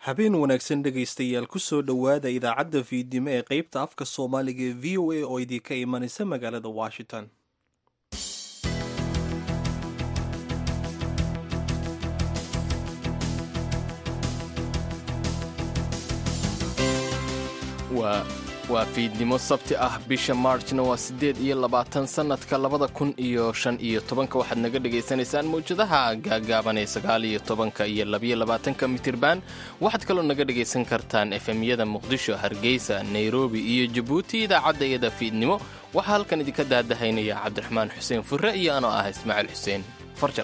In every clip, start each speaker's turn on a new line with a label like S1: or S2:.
S1: habeen wanaagsan dhegaystayaal ku soo dhowaada idaacadda fiidnimo ee qaybta afka soomaaliga ee v o a oo idinka imanaysa magaalada washington.
S2: waa fiidnimo sabti ah bisha maarjna waa 8 sannadka 2015 waxaad naga dhegaysanaysaan mawjadaha gaagaaban ee 19 iyo 22 mitirban. waxaad kaloo naga dhegaysan kartaan efemyada muqdisho, hargeysa, nairobi iyo jabuuti. idaacadda iyada fiidnimo waxaa halkan idinka daadahaynaya cabdiraxmaan xuseen furre iyo anoo ah ismaaciil xuseen farjar.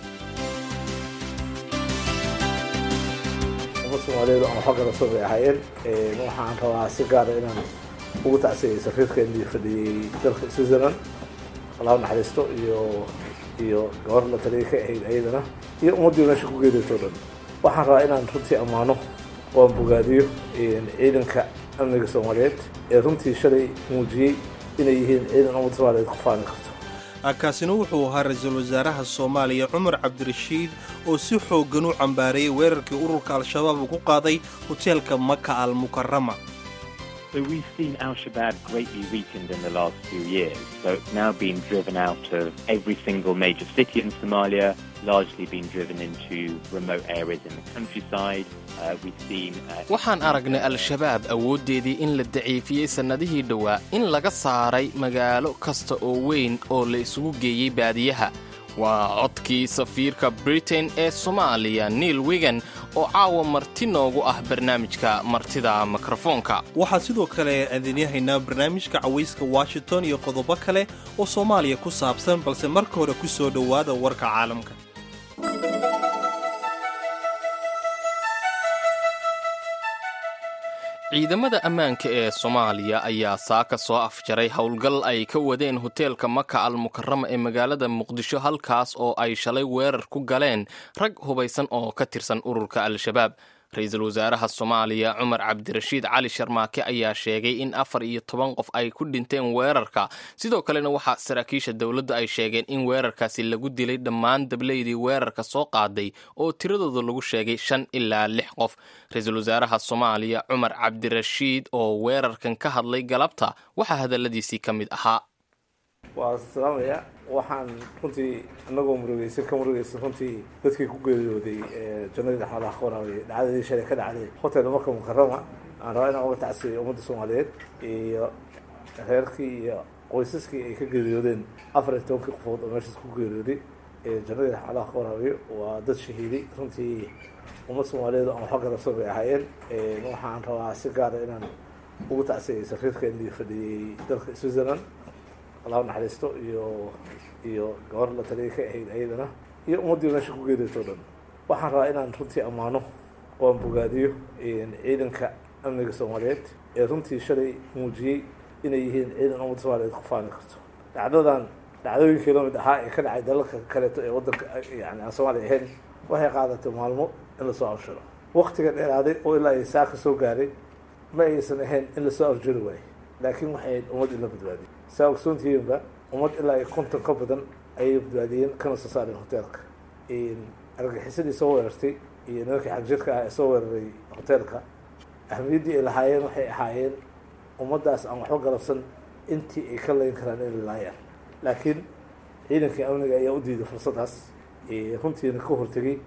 S3: Soomaaliyeed oo xogga soo ahaayeen waxaan rabaa si gaar ah inaan ugu tacsiyay safiirkeennii fadhiyay dalka Switzerland Allah naxariisto iyo gabar la taliyay ka ahayd ayadana iyo ummadii meesha ku geedaysay dhan. waxaan rabaa inaan runtii ammaano oo bogaadiyo ciidanka amniga Soomaaliyeed ee runtii shalay muujiyay inay yihiin ciidan ummadda Soomaaliyeed ku faan karto.
S1: kaasina wuxuu ahaa ra-iisul wasaaraha Soomaaliya Cumar Cabdirashiid oo si xooggan u cambaareeyay weerarkii ururka Al-Shabaab ku qaaday hoteelka Maka Al-Mukarrama.
S4: So we've seen Al-Shabaab greatly weakened in the last few years. So it's now been driven out of every single major city in Somalia, largely been driven into remote areas in the countryside.
S2: waxaan aragnay al-shabaab awooddeedii in la daciifiyey sannadihii dhowaa in laga saaray magaalo kasta oo weyn oo la isugu geeyey baadiyaha. waa codkii safiirka Britain ee Soomaaliya Neil Wigan oo caawa marti noogu ah barnaamijka martida mikrofoonka.
S1: waxaa sidoo kale aadinahaynaa barnaamijka cawayska Washington iyo qodobo kale oo Soomaaliya ku saabsan, balse marka hore ku soo dhowaada warka caalamka.
S2: ciidamada ammaanka ee Soomaaliya ayaa saaka soo afjaray howlgal ay ka wadeen hoteelka Maka Al-Mukarrama ee magaalada Muqdisho, halkaas oo ay shalay weerar ku galeen rag hubaysan oo ka tirsan ururka Al-Shabaab. ra-iisul wasaaraha Soomaaliya Cumar Cabdirashiid Cali Sharmaake ayaa sheegay in 14 qof ay ku dhinteen weerarka. sidoo kalena waxaa saraakiisha dawladdu ay sheegeen in weerarkaasi lagu dilay dhammaan dableydii weerarka soo qaaday oo tiradooda lagu sheegay 5 ilaa 6 qof. ra-iisul wasaaraha Soomaaliya Cumar Cabdirashiid oo weerarkan ka hadlay galabta waxaa hadalladiisii ka mid ahaa:
S3: salaamaya waxaan runtii anagoo murugaysan runtii dadkii ku geeriyooday jannada xoolaha qoraaway dhacdadii shalay ka dhacday hotel Maka Mukarrama. aan rabaa inaan uga tacsiyo ummadda Soomaaliyeed iyo reerkii iyo qoysaskii ay ka geeriyoodeen 14 qofood oo meeshaas ku geeriyooday jannada xoolaha qoraaway. waa dad shahiiday runtii ummadda Soomaaliyeed oo xogga soo ahaayeen. waxaan rabaa si gaar ah inaan ugu tacsiyay safiirkeennii fadhiyay dalka Switzerland Allah naxariisto iyo gabar la taliyay ka ahayd ayadana iyo ummadii meesha ku geedaysay dhan. waxaan rabaa inaan runtii ammaano oo bogaadiyo ciidanka amniga Soomaaliyeed ee runtii shalay muujiyay inay yihiin ciidan ummadda Soomaaliyeed ku faan karto. dhacdooyinkii la mid ahaa ee ka dhacay dalalka kaleeto ee waddanka aan Soomaaliya ahayn waxay qaadatay maalmo in la soo afjaro. waqtiga dheeraaday oo ilaa ay saaka soo gaaray ma aysan ahayn in la soo afjari waayo, laakiin waxay ummad in la badbaadiyay. saa ogsoontihiinba ummad ilaa ay 50 ka badan ayay badbaadiyeen kana soo saareen hoteelka. argagixisadii soo weerartay iyo nimankii xagjirka ah ee soo weeraray hoteelka ahmiyaddii ay lahaayeen waxay ahaayeen ummaddaas aan waxba galabsan intii ay ka layn karaan inay laayaan, laakiin ciidankii amniga ayaa u diiday fursaddaas. runtiina ka hortegay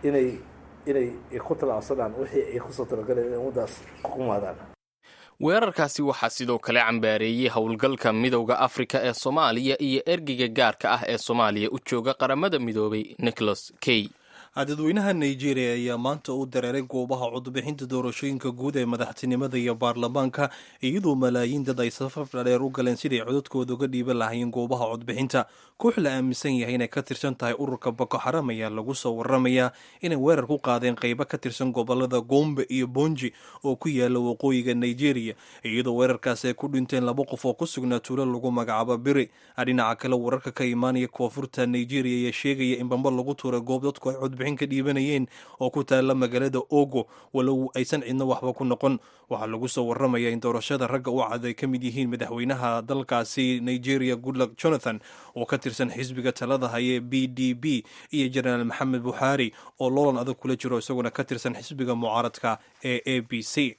S3: inay ku talaabsadaan wixii ay kusoo talagaleen inay ummaddaas ku kumaadaan.
S2: weerarkaasi waxaa sidoo kale cambaareeyey howlgalka midowda Afrika ee Soomaaliya iyo ergeyga gaarka ah ee Soomaaliya u jooga qaramada midoobay Nicholas Kay.
S1: dadweynaha Nigeria ayaa maanta u dareeray goobaha codbixinta doorashooyinka guud ee madaxtinimada iyo baarlamaanka, iyadoo malaayiin dad ay safar dheer u galeen sidii codadkooda uga dhiiban lahaayeen goobaha codbixinta. koox la aaminsan yahay inay ka tirsan tahay ururka Boko Haram ayaa lagu soo waramayaa inay weerar ku qaadeen qaybo ka tirsan gobolada Gombe iyo Bonji oo ku yaala waqooyiga Nigeria, iyadoo weerarkaasi ay ku dhinteen 2 qof oo ku sugnaa tuulo lagu magacaabo Biri. dhinaca kale wararka ka imaanaya koonfurta Nigeria ayaa sheegaya in bamba lagu tuuray goob dadku ay codbixin codbixin ka dhiibanayeen oo ku taala magaalada Ogo walow aysan cidna waxba ku noqon. waxaa lagu soo waramayaa in doorashada ragga u cad ay ka mid yihiin madaxweynaha dalkaasi Nigeria Goodluck Jonathan oo ka tirsan xisbiga talada haya BDP iyo Generaal Maxamed Buhari oo loolan adag kula jiro isaguna ka tirsan xisbiga mucaaradka ee ABC.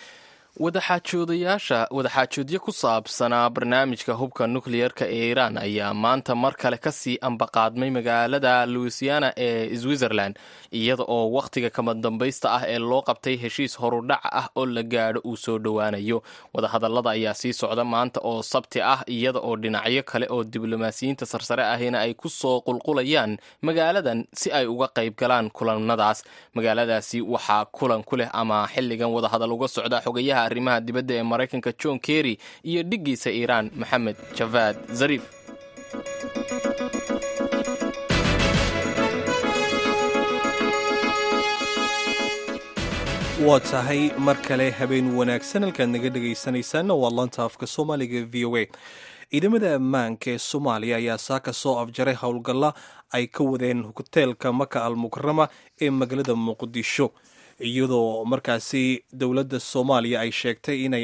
S2: wadaxaajoodyo ku saabsanaa barnaamijka hubka nukliyeerka ee Iiraan ayaa maanta mar kale kasii ambaqaadmay magaalada Louisiana ee Switzerland iyada oo wakhtiga kama dambaysta ah ee loo qabtay heshiis horudhac ah oo la gaadho uu soo dhowaanayo. wadahadallada ayaa sii socda maanta oo sabti ah iyada oo dhinacyo kale oo diblomaasiyiinta sarsare ahina ay ku soo qulqulayaan magaaladan si ay uga qayb galaan kulanadaas. magaaladaasi waxaa kulan ku leh ama xilligan wadahadal uga socda xogayaha arrimaha dibadda ee Mareykanka John Kerry iyo dhigiisa Iiraan Maxamed Javad Zarif.
S1: waa tahay mar kale habeen wanaagsan halkaad naga dhegaysanaysaana waa laanta afka Soomaaliga VOA. ciidamada ammaanka ee Soomaaliya ayaa saaka soo afjaray howlgalla ay ka wadeen hoteelka Maka al-Mukarrama ee magaalada Muqdisho iyadoo markaasi dowladda Soomaaliya ay sheegtay inay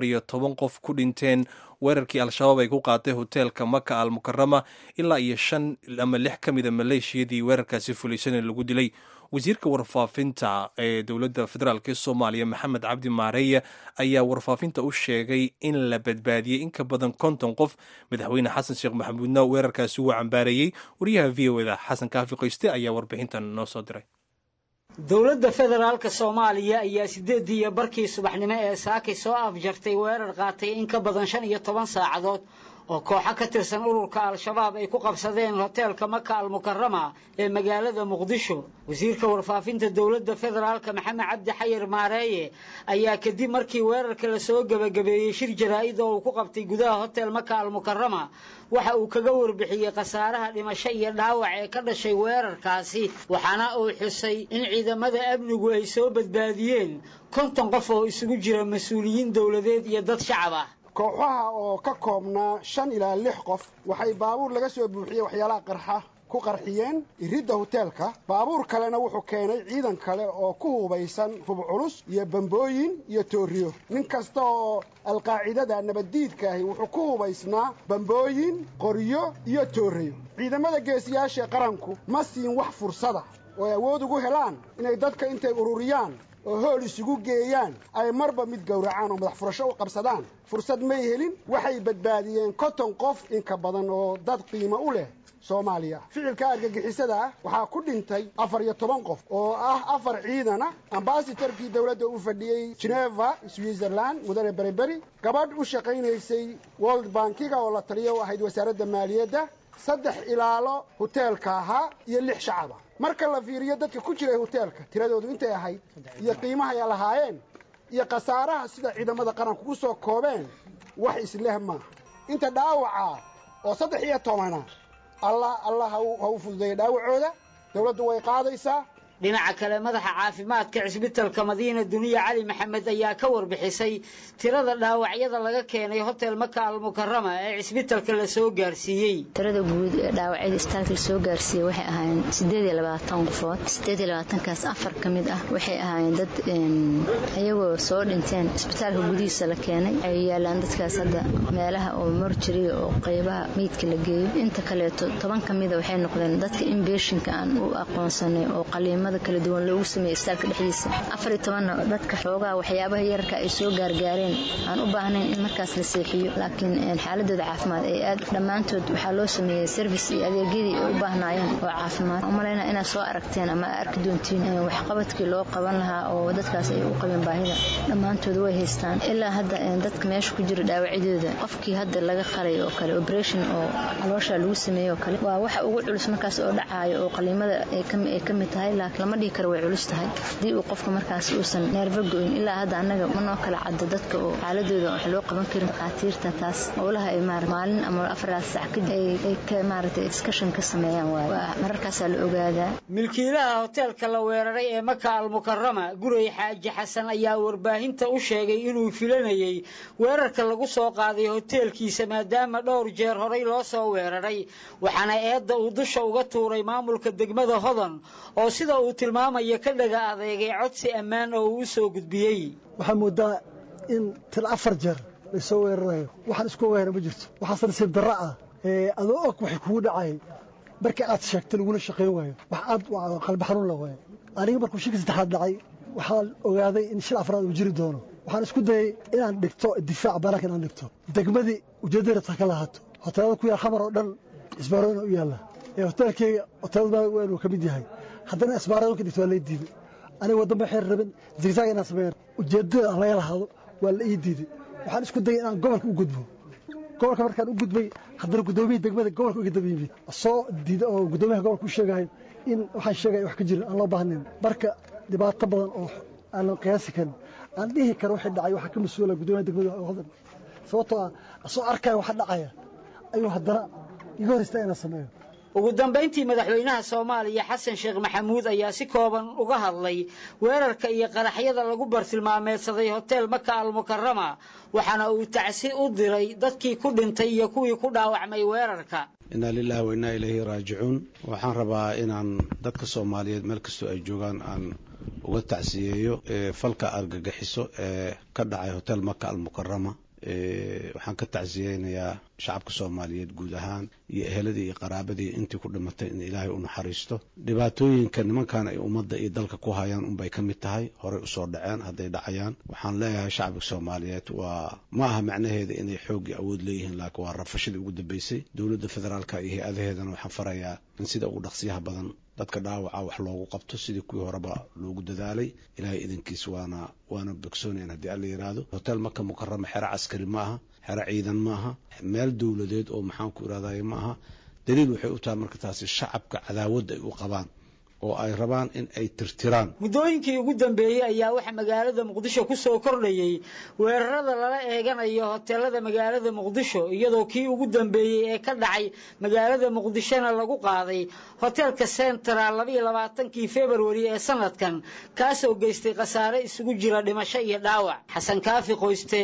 S1: 14 qof ku dhinteen weerarkii al-shabaab ay ku qaatay hoteelka Maka al-Mukarrama ilaa iyo 5 ama 6 ka mid ah maleeshiyadii weerarkaasi fulisan lagu dilay. wasiirka warfaafinta ee dowladda federaalk ee Soomaaliya Maxamed Cabdi Maareeye ayaa warfaafinta u sheegay in la badbaadiyay in ka badan 50 qof. madaxweyne xasan sheekh maxamuudna weerarkaasi uu cambaareeyay. wariyaha VOA-da Xasan Kaafi Qoyste ayaa warbixintan noo soo diray.
S5: dowladda federaalka Soomaaliya ayaa 8:00 subaxnimo ee saakay soo afjartay weerar qaatay in ka badan 15 saacadood oo kooxo ka tirsan ururka al-shabaab ay ku qabsadeen hoteelka Maka al-Mukarrama ee magaalada Muqdisho. wasiirka warfaafinta dowladda federaalka Maxamed Cabdi Xayir Maareeye ayaa kadib markii weerarka la soo gabagabeeyay shir jaraa'id oo uu ku qabtay gudaha hotel Maka al-Mukarrama waxa uu kaga warbixiyay khasaaraha dhimasho iyo dhaawac ee ka dhashay weerarkaasi waxaana uu xusay in ciidamada amnigu ay soo badbaadiyeen 50 qof oo isugu jira mas'uuliyiin dawladeed iyo dad shacab ah.
S6: kooxaha oo ka koobnaa 5 ilaa 6 qof waxay baabuur laga soo buuxiyay waxyaalaha qarxa ku qarxiyeen iridda hoteelka. baabuur kalena wuxuu keenay ciidan kale oo ku hubaysan hub culus iyo bambooyin iyo tooriyo. nin kasta oo alqaacidada nabadiidka ahi wuxuu ku hubaysnaa bambooyin, qoryo iyo tooriyo. ciidamada geesiyaasha qaranku ma siin wax fursada oo awood ugu helaan inay dadka intay ururiyaan oo hool isugu geeyaan ay marba mid gowracaan oo madax furasho u qabsadaan. fursad ma helin. waxay badbaadiyeen 50 qof in ka badan oo dad qiimo u leh Soomaaliya. ficilka argagixisada waxaa ku dhintay 14 qof oo ah 4 ciidan ah. ambassadorkii dawladda u fadhiyay Geneva, Switzerland, mudane Berberi, gabadh u shaqaynaysay World Bankiga oo la taliyo ahayd wasaaradda maaliyadda, 3 ilaalo hoteelka ahaa iyo 6 shacab. marka la fiiriyo dadka ku jiray hoteelka tiradoodu intay ahayd iyo qiimaha ay lahaayeen iyo khasaaraha sida ciidamada qaranku ku soo koobeen wax isleeh ma inta dhaawaca oo 13 Allah ha u fududeeyo dhaawacooda. dawladdu way qaadaysaa.
S5: dhinaca kale madaxa caafimaadka cisbitaalka Madiina Duniya Cali Maxamed ayaa ka warbixisay tirada dhaawacyada laga keenay hotel Maka al-Mukarrama ee cisbitaalka la soo gaarsiiyay.
S7: tirada guud ee dhaawacyada cisbitaalka la soo gaarsiiyay waxay ahaayeen 28 qofood. 28kaas 4 kamid ah waxay ahaayeen dad ayagoo soo dhinteen cisbitaalka gudihiisa la keenay. ay yaalaan dadkaas hadda meelaha oo mortuary oo qaybaha meydka la geeyo. inta kale 10 kamid ah waxay noqdeen dadka inpatient aan u aqoonsanay oo qaliimada kala duwan loogu sameeyay isbitaalka dhexdiisa. 14 dadka xoogaa waxyaabaha yarka ay soo gaargaareen aan u baahnayn in markaas la seexiyo laakiin xaaladooda caafimaad ay aad dhamaantood waxa loo sameeyay service iyo adeegyadii ay u baahnaayeen oo caafimaad. umalayna inaad soo aragteen ama arki doontiin wax qabadkii loo qaban lahaa oo dadkaas ay u qabeen baahida dhamaantood way haystaan. ilaa hadda dadka meesha ku jira dhaawacyadooda qofkii hadda laga qalay oo kale operation oo caloosha lagu sameeyo kale waa waxa ugu culus markaas oo dhacayo oo qaliimada ay ka mid tahay. lama dhihi karo way culus tahay haddii uu qofka markaas uusan neerba go'in ilaa hadda annaga ma noo kala cadda dadka oo xaaladooda wax loo qaban karin dhakhaatiirta taas howlaha ay maalin ama 4 saac kadib ay ka maaragtay iskashan ka sameeyaan waa mararkaasaa la ogaadaa.
S5: milkiilaha hoteelka la weeraray ee Maka al-Mukarrama Guray Xaaji Xasan ayaa warbaahinta u sheegay inuu filanayay weerarka lagu soo qaaday hoteelkiisa maadaama dhowr jeer horay loo soo weeraray waxaana eedda uu dusha uga tuuray maamulka degmada Hodan oo sida uu tilmaamayo ka dhaga adeegay codsi ammaan oo uu soo gudbiyay.
S8: waxaa moodaa in 4 jeer la soo weerarayo waxaan isku weerar ma jirto waxaa sanad darra ah adoo og wax kugu dhacay marka aad sheegtay laguna shaqeyn waayo wax aad qalbi xanuun la waayo aniga markuu shirka saddexaad dhacay waxaan ogaaday in shil afraad uu jiri doono waxaan isku dayay inaan dhigto difaac barakan aan dhigto degmadii ujeedada ta kala haato hoteelada ku yaal xamar oo dhan isbaarooyin u yaala hoteelkayga hoteelada weyn uu ka mid yahay haddana isbaarooyinka dhigto waa la diiday aniga waddan xeer rabin zigzag inaan sameeyo ujeedada aan laga lahaado waa la ii diiday waxaan isku dayay inaan gobolka u gudbo gobolka markaan u gudbay haddana guddoomiyaha degmada gobolka uga daba yimid soo diiday oo guddoomiyaha gobolka u sheegay in waxaan sheegay wax ka jirin aan loo baahnayn marka dhibaato badan oo aan la qiyaasi karin aan dhihi karo wixii dhacay waxa ka mas'uula guddoomiyaha degmada Hodan sababtoo ah soo arkay waxa dhacaya ayuu haddana iga hor istaagay inaan sameeyo.
S5: ugu dambeyntii madaxweynaha Soomaaliya Xasan Sheekh Maxamuud ayaa si kooban uga hadlay weerarka iyo qaraxyada lagu bartilmaameedsaday hotel Maka al-Mukarrama waxaana uu tacsi u diray dadkii ku dhintay iyo kuwii ku dhaawacmay weerarka.
S9: inna lillahi wa inna ilayhi raaji'uun waxaan rabaa inaan dadka Soomaaliyeed meel kasta ay joogaan aan uga tacsiyeeyo falka argagixiso ee ka dhacay hotel Maka al-Mukarrama waxaan ka tacsiyeynayaa shacabka Soomaaliyeed guud ahaan iyo eheladii iyo qaraabadii intii ku dhimatay in Ilaahay u naxariisto dhibaatooyinka nimankan ay ummadda iyo dalka ku hayaan bay ka mid tahay hore u soo dhaceen hadday dhacayaan waxaan leeyahay shacabka Soomaaliyeed waa ma aha macnaheedu inay xoog iyo awood leeyihiin laakiin waa rafashadii ugu dambeysay dawladda federaalka iyo hay'adaheedana waxaan farayaa in sida ugu dhaqsiyaha badan dadka dhaawaca wax loogu qabto sidii kuwii horeba loogu dadaalay Ilaahay idinkiis waana bogsooneen haddii alla yiraahdo hotel Maka Mukarrama xero askari ma aha xero ciidan ma aha meel dawladeed oo maxaan ku iraadaay ma aha daliil waxay u tahay marka taasi shacabka cadaawad ay u qabaan oo ay rabaan in ay tirtiraan.
S5: muddooyinkii ugu dambeeyay ayaa waxa magaalada Muqdisho ku soo kordhayay weerarada lala eeganayo hoteelada magaalada Muqdisho iyadoo kii ugu dambeeyay ee ka dhacay magaalada Muqdishona lagu qaaday hotelka Central 22 February ee sanadkan kaas oo geystay khasaare isugu jira dhimasho iyo dhaawac. Xasan Kaafi Qoyste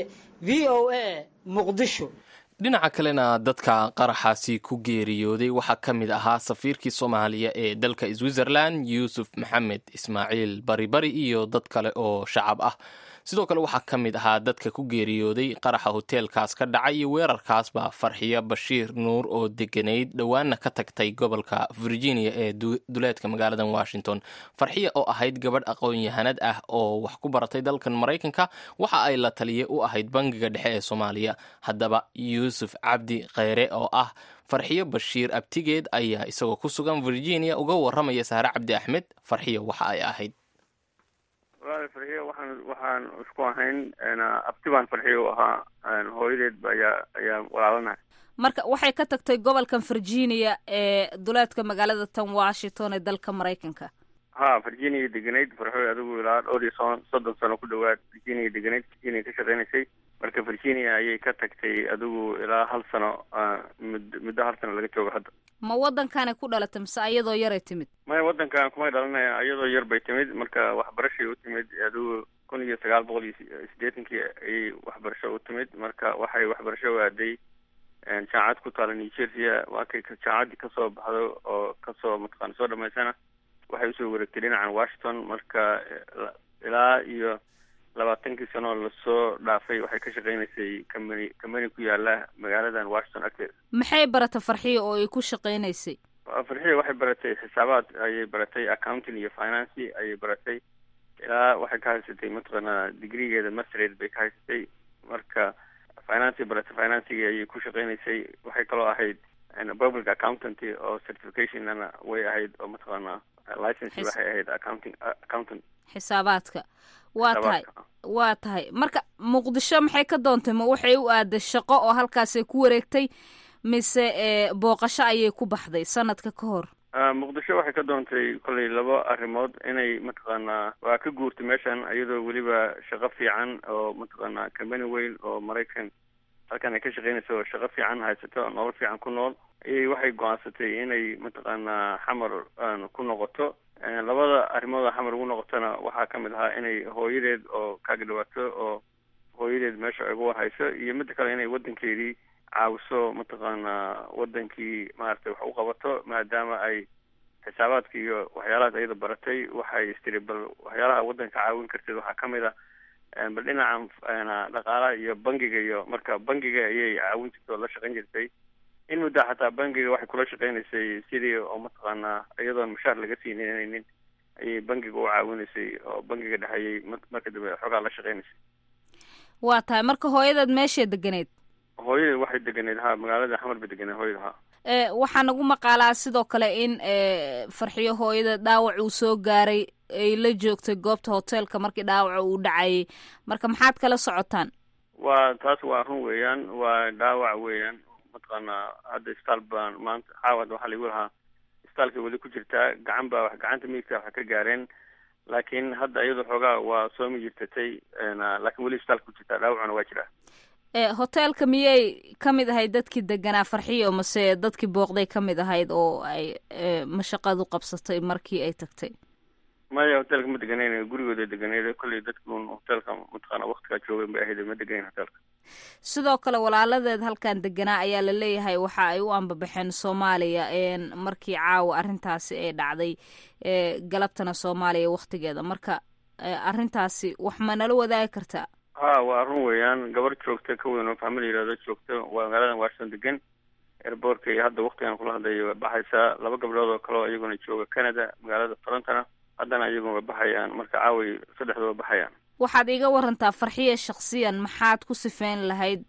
S5: VOA Muqdisho.
S2: dhinaca kalena dadka qaraxaasi ku geeriyooday waxaa ka mid ahaa safiirkii Soomaaliya ee dalka Switzerland Yuusuf Maxamed Ismaaciil Baribari iyo dad kale oo shacab ah sidoo kale waxaa ka mid ahaa dadka ku geeriyooday qaraxa hoteelkaas ka dhacay iyo weerarkaasba Farxiya Bashiir Nuur oo deganayd dhawaana ka tagtay gobolka Virginia ee duleedka magaalada Washington. Farxiya oo ahayd gabadh aqoon-yahanad ah oo wax ku baratay dalkan Mareykanka waxa ay la taliye u ahayd bangiga dhexe ee Soomaaliya. haddaba Yuusuf Cabdi Khayre oo ah Farxiya Bashiir abtigeed ayaa isagoo ku sugan Virginia uga waramaya Sahra Cabdi Axmed. Farxiya waxa ay ahayd
S10: farxiyo waxaan isku ahayn abtibaan farxiyo ahaa hooyadeed ayaa walaalanahay
S11: marka waxay ka tagtay gobolkan Virginia ee duleedka magaalada tan Washington ee dalka Mareykanka.
S10: Virginia deganayd farxiyo adigu ilaa 30 sano ku dhawaad Virginia deganayd Virginia ka shaqeynaysay marka Virginia ayay ka tagtay adigu ilaa 1 sano muddo 1 sano laga joogo hadda.
S11: ma wadankan ku dhalatay mise ayadoo yar ay timid?
S10: ma wadankan kuma dhalanay ayadoo yar bay timid marka waxbarasho u timid adigu 1980 ay waxbarasho u timid marka waxay waxbarasho waaday jaamacad ku taala New Jersey waa kay jaamacad ka soo baxdo oo ka soo matqan soo dhameysana waxay u soo wareegtay dhinaca Washington marka ilaa iyo 20 sano la soo dhaafay waxay ka shaqeynaysay company ku yaala magaaladan Washington agteeda.
S11: maxay baratay Farxiyo oo ay ku shaqeynaysay?
S10: Farxiyo waxay baratay xisaabaad ayay baratay accounting iyo finance ayay baratay ilaa waxay ka haysatay matqana degreegeeda masterate bay ka haysatay marka finance ayay ku shaqeynaysay waxay kaloo ahayd public accountant oo certification way ahayd oo matqana license waxay ahayd accountant
S11: xisaabaadka. waa tahay marka Muqdisho maxay ka doontay ma waxay u aaday shaqo oo halkaas ay ku wareegtay mise booqasho ayay ku baxday sanadka ka hor?
S10: muqdisho waxay ka doontay kolley laba arrimood inay mataqaanaa waa ka guurtay meeshan iyadoo weliba shaqo fiican oo mataqaanaa company weyn oo maraykan halkan ay ka shaqeynayso oo shaqo fiican haysato nolol fiican ku nool ayay waxay go-aansatay inay mataqaanaa xamar ku noqoto. labada arrimood xamar ugu noqotona waxaa ka mid ahaa inay hooyadeed oo kaaga dhawaato oo hooyadeed meesha ay uga warhayso, iyo midda kale inay wadankeedii caawiso mataqaanaa wadankii maaragtay wax u qabato maadaama ay xisaabaadka iyo waxyaalahaas ayada baratay. waxay istiri bal waxyaalaha wadanka caawin karteed waxaa ka mid a bal dhinaca dhaqaalaha iyo bangiga, iyo marka bangiga ayay caawin jirtay oo la shaqayn jirtay in muddo xataa bangiga waxay kula shaqaynaysay sidii oo mataqaanaa iyadoon mushaar laga siinaynin ayay bangiga u caawinaysay oo bangiga dhexeeyay marka dambe xoogaa la shaqaynaysay.
S11: waa tahay marka hooyadeed meeshay deganeed?
S10: hooyadeed waxay deganeed magaalada xamar bay deganeed hooyada
S11: waxaa nagu maqaalaa sidoo kale in farxiyo hooyada dhaawac uu soo gaaray ay la joogtay goobta hoteelka markii dhaawaca uu dhacayay, marka maxaad kala socotaan?
S10: taas waa run weeyaan, waa dhaawac weeyaan mataqaanaa hadda isbitaal baan maanta caawad waxaa lagu lahaa isbitaalka weli ku jirtaa, gacanta midigta waxa ka gaareen, laakiin hadda iyadoo xoogaa waa soo mijirtatay laakiin weli isbitaalka ku jirtaa, dhaawacuna waa jiraa.
S11: hoteelka miyay ka mid ahayd dadkii deganaa farxiyo mase dadkii booqday ka mid ahayd oo ay mashaqadu qabsatay markii ay tagtay?
S10: maya hoteelka ma deganeyn, gurigooda deganeyd kolley dadkuun hoteelka mataqaana waktigaa joogeen bay ahayd, ma deganeyn hoteelka.
S11: sidoo kale walaaladeed halkan deganaa ayaa la leeyahay waxa ay u ambabaxeen soomaaliya markii caawa arrintaasi ay dhacday galabtana soomaaliya waktigeeda, marka arrintaasi wax ma nala wadaagi kartaa?
S10: waa run weeyaan, gabar joogta ka weyn oo family yirahdo joogta waa magaaladan Washington degan, airportka iyo hadda waktigan kula hadlayo way baxaysaa. laba gabdhood oo kale oo iyaguna jooga Canada magaalada Torontona haddana iyaguna way baxayaan, marka caaway saddexdooda baxayaan.
S11: waxaad iga warantaa farxiye shakhsiyan maxaad ku sifeyn lahayd?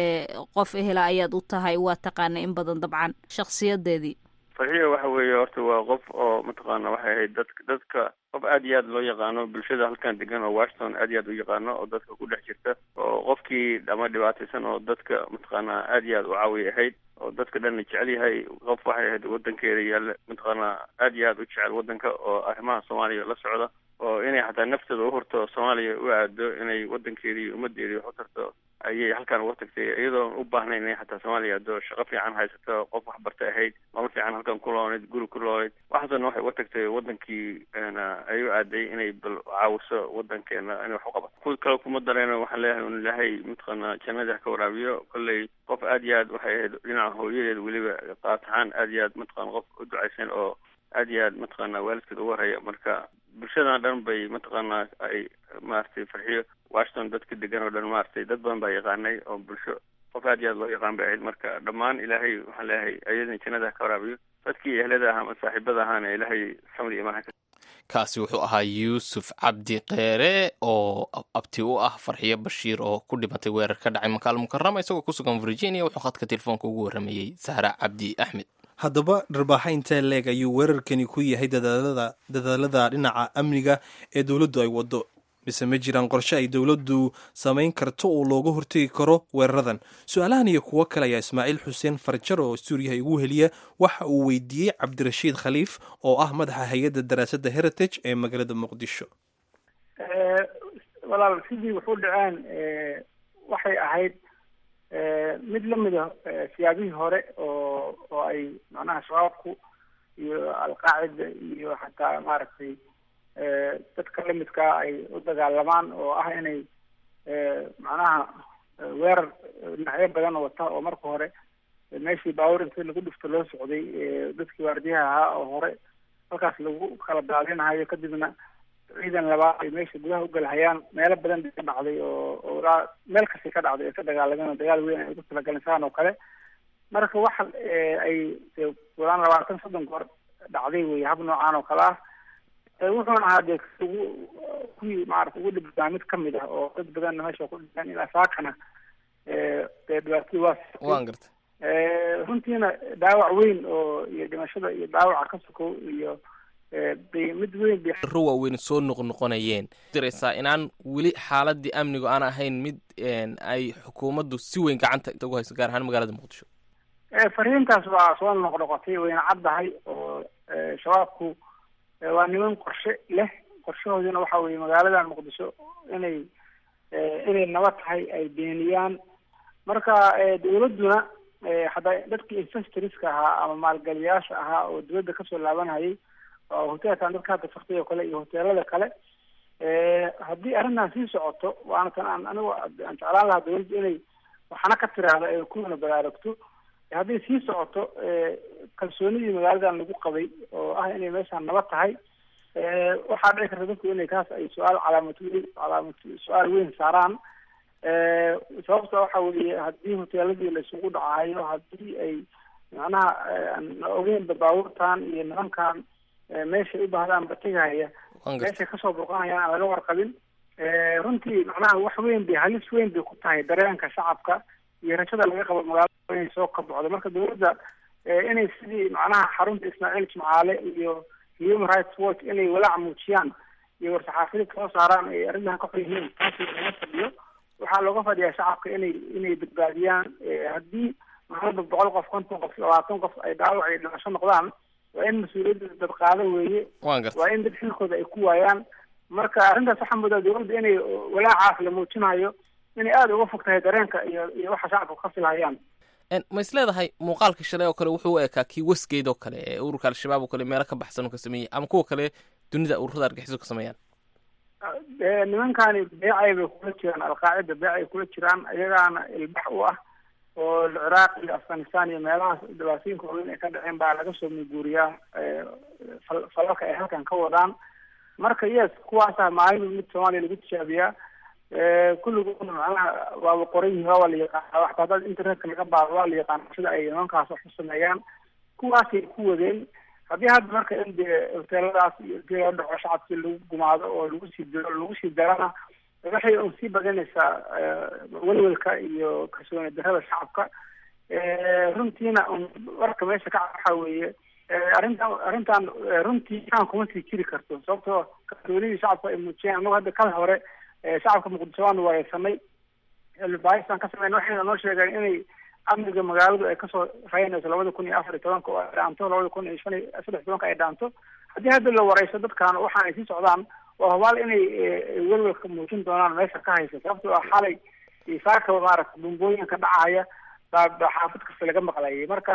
S11: qof ehela ayaad u tahay, waa taqaana in badan dabcan shakhsiyadeedii.
S10: farxiye waxa weeye horta waa qof oo mataqaana waxay ahayd dadka qof aad iyo aad loo yaqaano bulshada halkan degan oo Washington aad iyo aad u yaqaano oo dadka ku dhex jirta, oo qofkii ama dhibaataysan oo dadka mataqaana aad iyo aad u caawiya ahayd, oo dadka dhan jecel yahay. qof waxay ahayd wadankeeda yaalla mataqaana aad iyo aad u jecel wadanka oo arrimaha Soomaaliya la socda, oo inay xataa nafteeda u hurto Soomaaliya u aado inay wadankeedii iyo ummadeedii wax u tarto ayay halkan uga tagtay iyadoo u baahnayn inay xataa Soomaaliya aado. shaqo fiican haysato, qof wax bartay ahayd, nolol fiican halkan ku looneyd, guri ku looneyd, waxaasna waxay uga tagtay wadankii ay u aaday inay bal caawiso wadankeena inay wax u qabato. kuwi kale kuma dareeno waxaan leeyahay un ilaahay mataqaana jannada ha ka waraabiyo. kolley qof aad iyo aad waxay ahayd dhinaca hooyadeed weliba qaataxaan aad iyo aad mataqaana qof u ducaysan oo aad iyo aad mataqaana waalidkeeda uga horaya. marka bulshadan dhan bay mataqaanaa ay maaragtay farxiyo Washington dadka degan oo dhan maaragtay dad badan baa yaqaanay oo bulsho qof aad iyo aad loo yaqaan bay ahayd. marka dhammaan ilaahay waxaan leeyahay ayadana jannada ka waraabiyo, dadkii ehlada ahaa ama saaxiibada ahaana ilaahay samad iyo imaan.
S2: kaasi wuxuu ahaa yuusuf cabdi keere oo abti u ah farxiyo bashiir oo ku dhimatay weerar ka dhacay makaal mukarama isagoo ku sugan Virginia. wuxuu khadka telefoonka ugu waramayey Sahra Cabdi Axmed.
S1: haddaba dharbaaxa intee leeg ayuu weerarkani ku yahay dadaalada dhinaca amniga ee dowladdu ay wado, mise ma jiraan qorshe ay dowladdu samayn karto oo looga hortegi karo weeraradan? su-aalahan iyo kuwo kale ayaa Ismaaciil Xuseen Farjar oo stuuriyaha igu heliya waxa uu weydiiyey Cabdirashiid Khaliif oo ah madaxa hay-adda daraasadda Heritage ee magaalada Muqdisho.
S12: walaal sidii wuxuu dhaceen waxay ahayd mid lamid ah siyaabihii hore oo ay macnaha shabaabku iyo alqaacida iyo xataa maaragtay dadka lamidkaa ay u dagaalamaan, oo ah inay macnaha weerar dhinacyo badan wata oo marka hore meeshii baabuur intii lagu dhifto loo socday dadkii waardiyaha ahaa oo hore halkaas lagu kala daadinahayo, kadibna ciidan labaad ay meesha gudaha ugalhayaan. meelo badan bay ka dhacday oo meel kastay ka dhacday ay ka dagaalameen oo dagaal weyn ay ugu talagaleen saan oo kale. marka waxa ay walaan 20-30 goor dhacday wey hab noocaan oo kale ah. wuxuuna ahaa dee kuwii maarata ugu dhibaa mid kamid ah oo dad badanna meesha ku dhintaan ilaa saakana dee dhibaatadii
S2: waan gartay.
S12: runtiina dhaawac weyn oo iyo dhimashada iyo dhaawaca ka sokow iyo mid weyn
S2: waaweyn soo noqnoqonayeen diraysaa inaan weli xaaladii amnigu aan ahayn mid ay xukuumaddu si weyn gacanta ugu hayso gaar ahaan magaalada Muqdisho.
S12: fariintaas waa soo noqnoqotay wayna caddahay oo shabaabku waa niman qorshe leh, qorshahooduna waxa weeye magaaladan muqdisho inay nabad tahay ay beeniyaan. marka dawladduna hadda dadkii investorska ahaa ama maalgeliyaasha ahaa oo dibadda kasoo laabanayay oo hoteelkan dadka hadda faktay oo kale iyo hoteelada kale, haddii arrintan sii socoto waana tan anigu aan jeclaan lahaa dawladda inay waxana ka tiraahdo ay kuna baraarugto. haddii sii socoto kalsoonidii magaaladan lagu qabay oo ah inay meeshaan nabad tahay, waxaa dhici karta dadku inay kaas ay calaamad su-aal weyn saaraan. sababta waxa weeye haddii hoteeladii la isugu dhacayo, haddii ay macnaha ogeynba baabuurtan iyo nimankan meeshay u baahdaan batigahaya, meeshay kasoo burqanayaan aan laga warqabin, runtii macnaha wax weyn bay halis weyn bay ku tahay dareenka shacabka iyo rajada laga qabo magaalada inay soo kabocdo. marka dawladda inay sidii macnaha xarunta Ismaaciil Jimcaale iyo Human Rights Watch inay walaac muujiyaan iyo war-saxaafiyad soo saaraan ay arrintan ka xun yihiin, taasi lama fadhiyo. waxaa looga fadhiyaa shacabka inay badbaadiyaan. haddii maalinba 100 qof, 50 qof, 20 qof ay dhaawac iyo dhimasho noqdaan, waa in mas-uuliyadda dad qaado weeye, waa in dad xilkooda ay ku waayaan. marka arrintaas waxaa moodaa dawladda inay walaacaas la muujinayo inay aada uga fog tahay dareenka iyo waxa shacabka ka filhayaan.
S2: ma is leedahay muuqaalka shalay oo kale wuxuu u ekaa kii Westgate oo kale ee ururka al-shabaab oo kale meelo ka baxsan oo ka sameeyey, ama kuwa kale dunida ururada argaxiso ka sameeyaan?
S12: nimankani beecay bay kula jiraan, alqaacida beecay kula jiraan, iyagaana ilbax u ah oo Ciraaq iyo Afghanistan iyo meelahaas dhibaatooyinka waaweyn ay ka dhaceen baa laga soo muguuriyaa falalka ay halkan ka wadaan. marka yes, kuwaasa maalin mid Soomaaliya lagu tijaabiyaa. kulligoodna macnaha waaba qoran yihiin, waa la yaqaana. waxba haddaad internetka laga baado waa la yaqaana sida ay nimankaas wax u sameeyaan. kuwaasay ku wadeen. haddii hadda marka in dee hoteeladaas iyo loo dhaco shacabkii lagu gumaado oo lagu sii darana, waxay un sii badanaysaa welwelka iyo kalsooni darrada shacabka. runtiina warka meesha ka waxa weeye arrintan runtii aan kuma sii jiri karto, sababtoo kalsoonidii shacabka ay muujiyeen. anagu hadda kal hore shacabka muqdisho waanu wareysanay, bahisaan ka sameyn, waxayna noo sheegeen inay amniga magaaladu ay kasoo raynayso 2014 oo ay dhaanto 2013 ay dhaanto. haddii hadda la wareyso dadkan waxaan ay sii socdaan, waa hubaal inay welwelka muujin doonaan meesha ka haysa, sababtoo ah xalay saaka maaragta bumbooyinka dhacaya baa xaafid kasta laga maqlayay. marka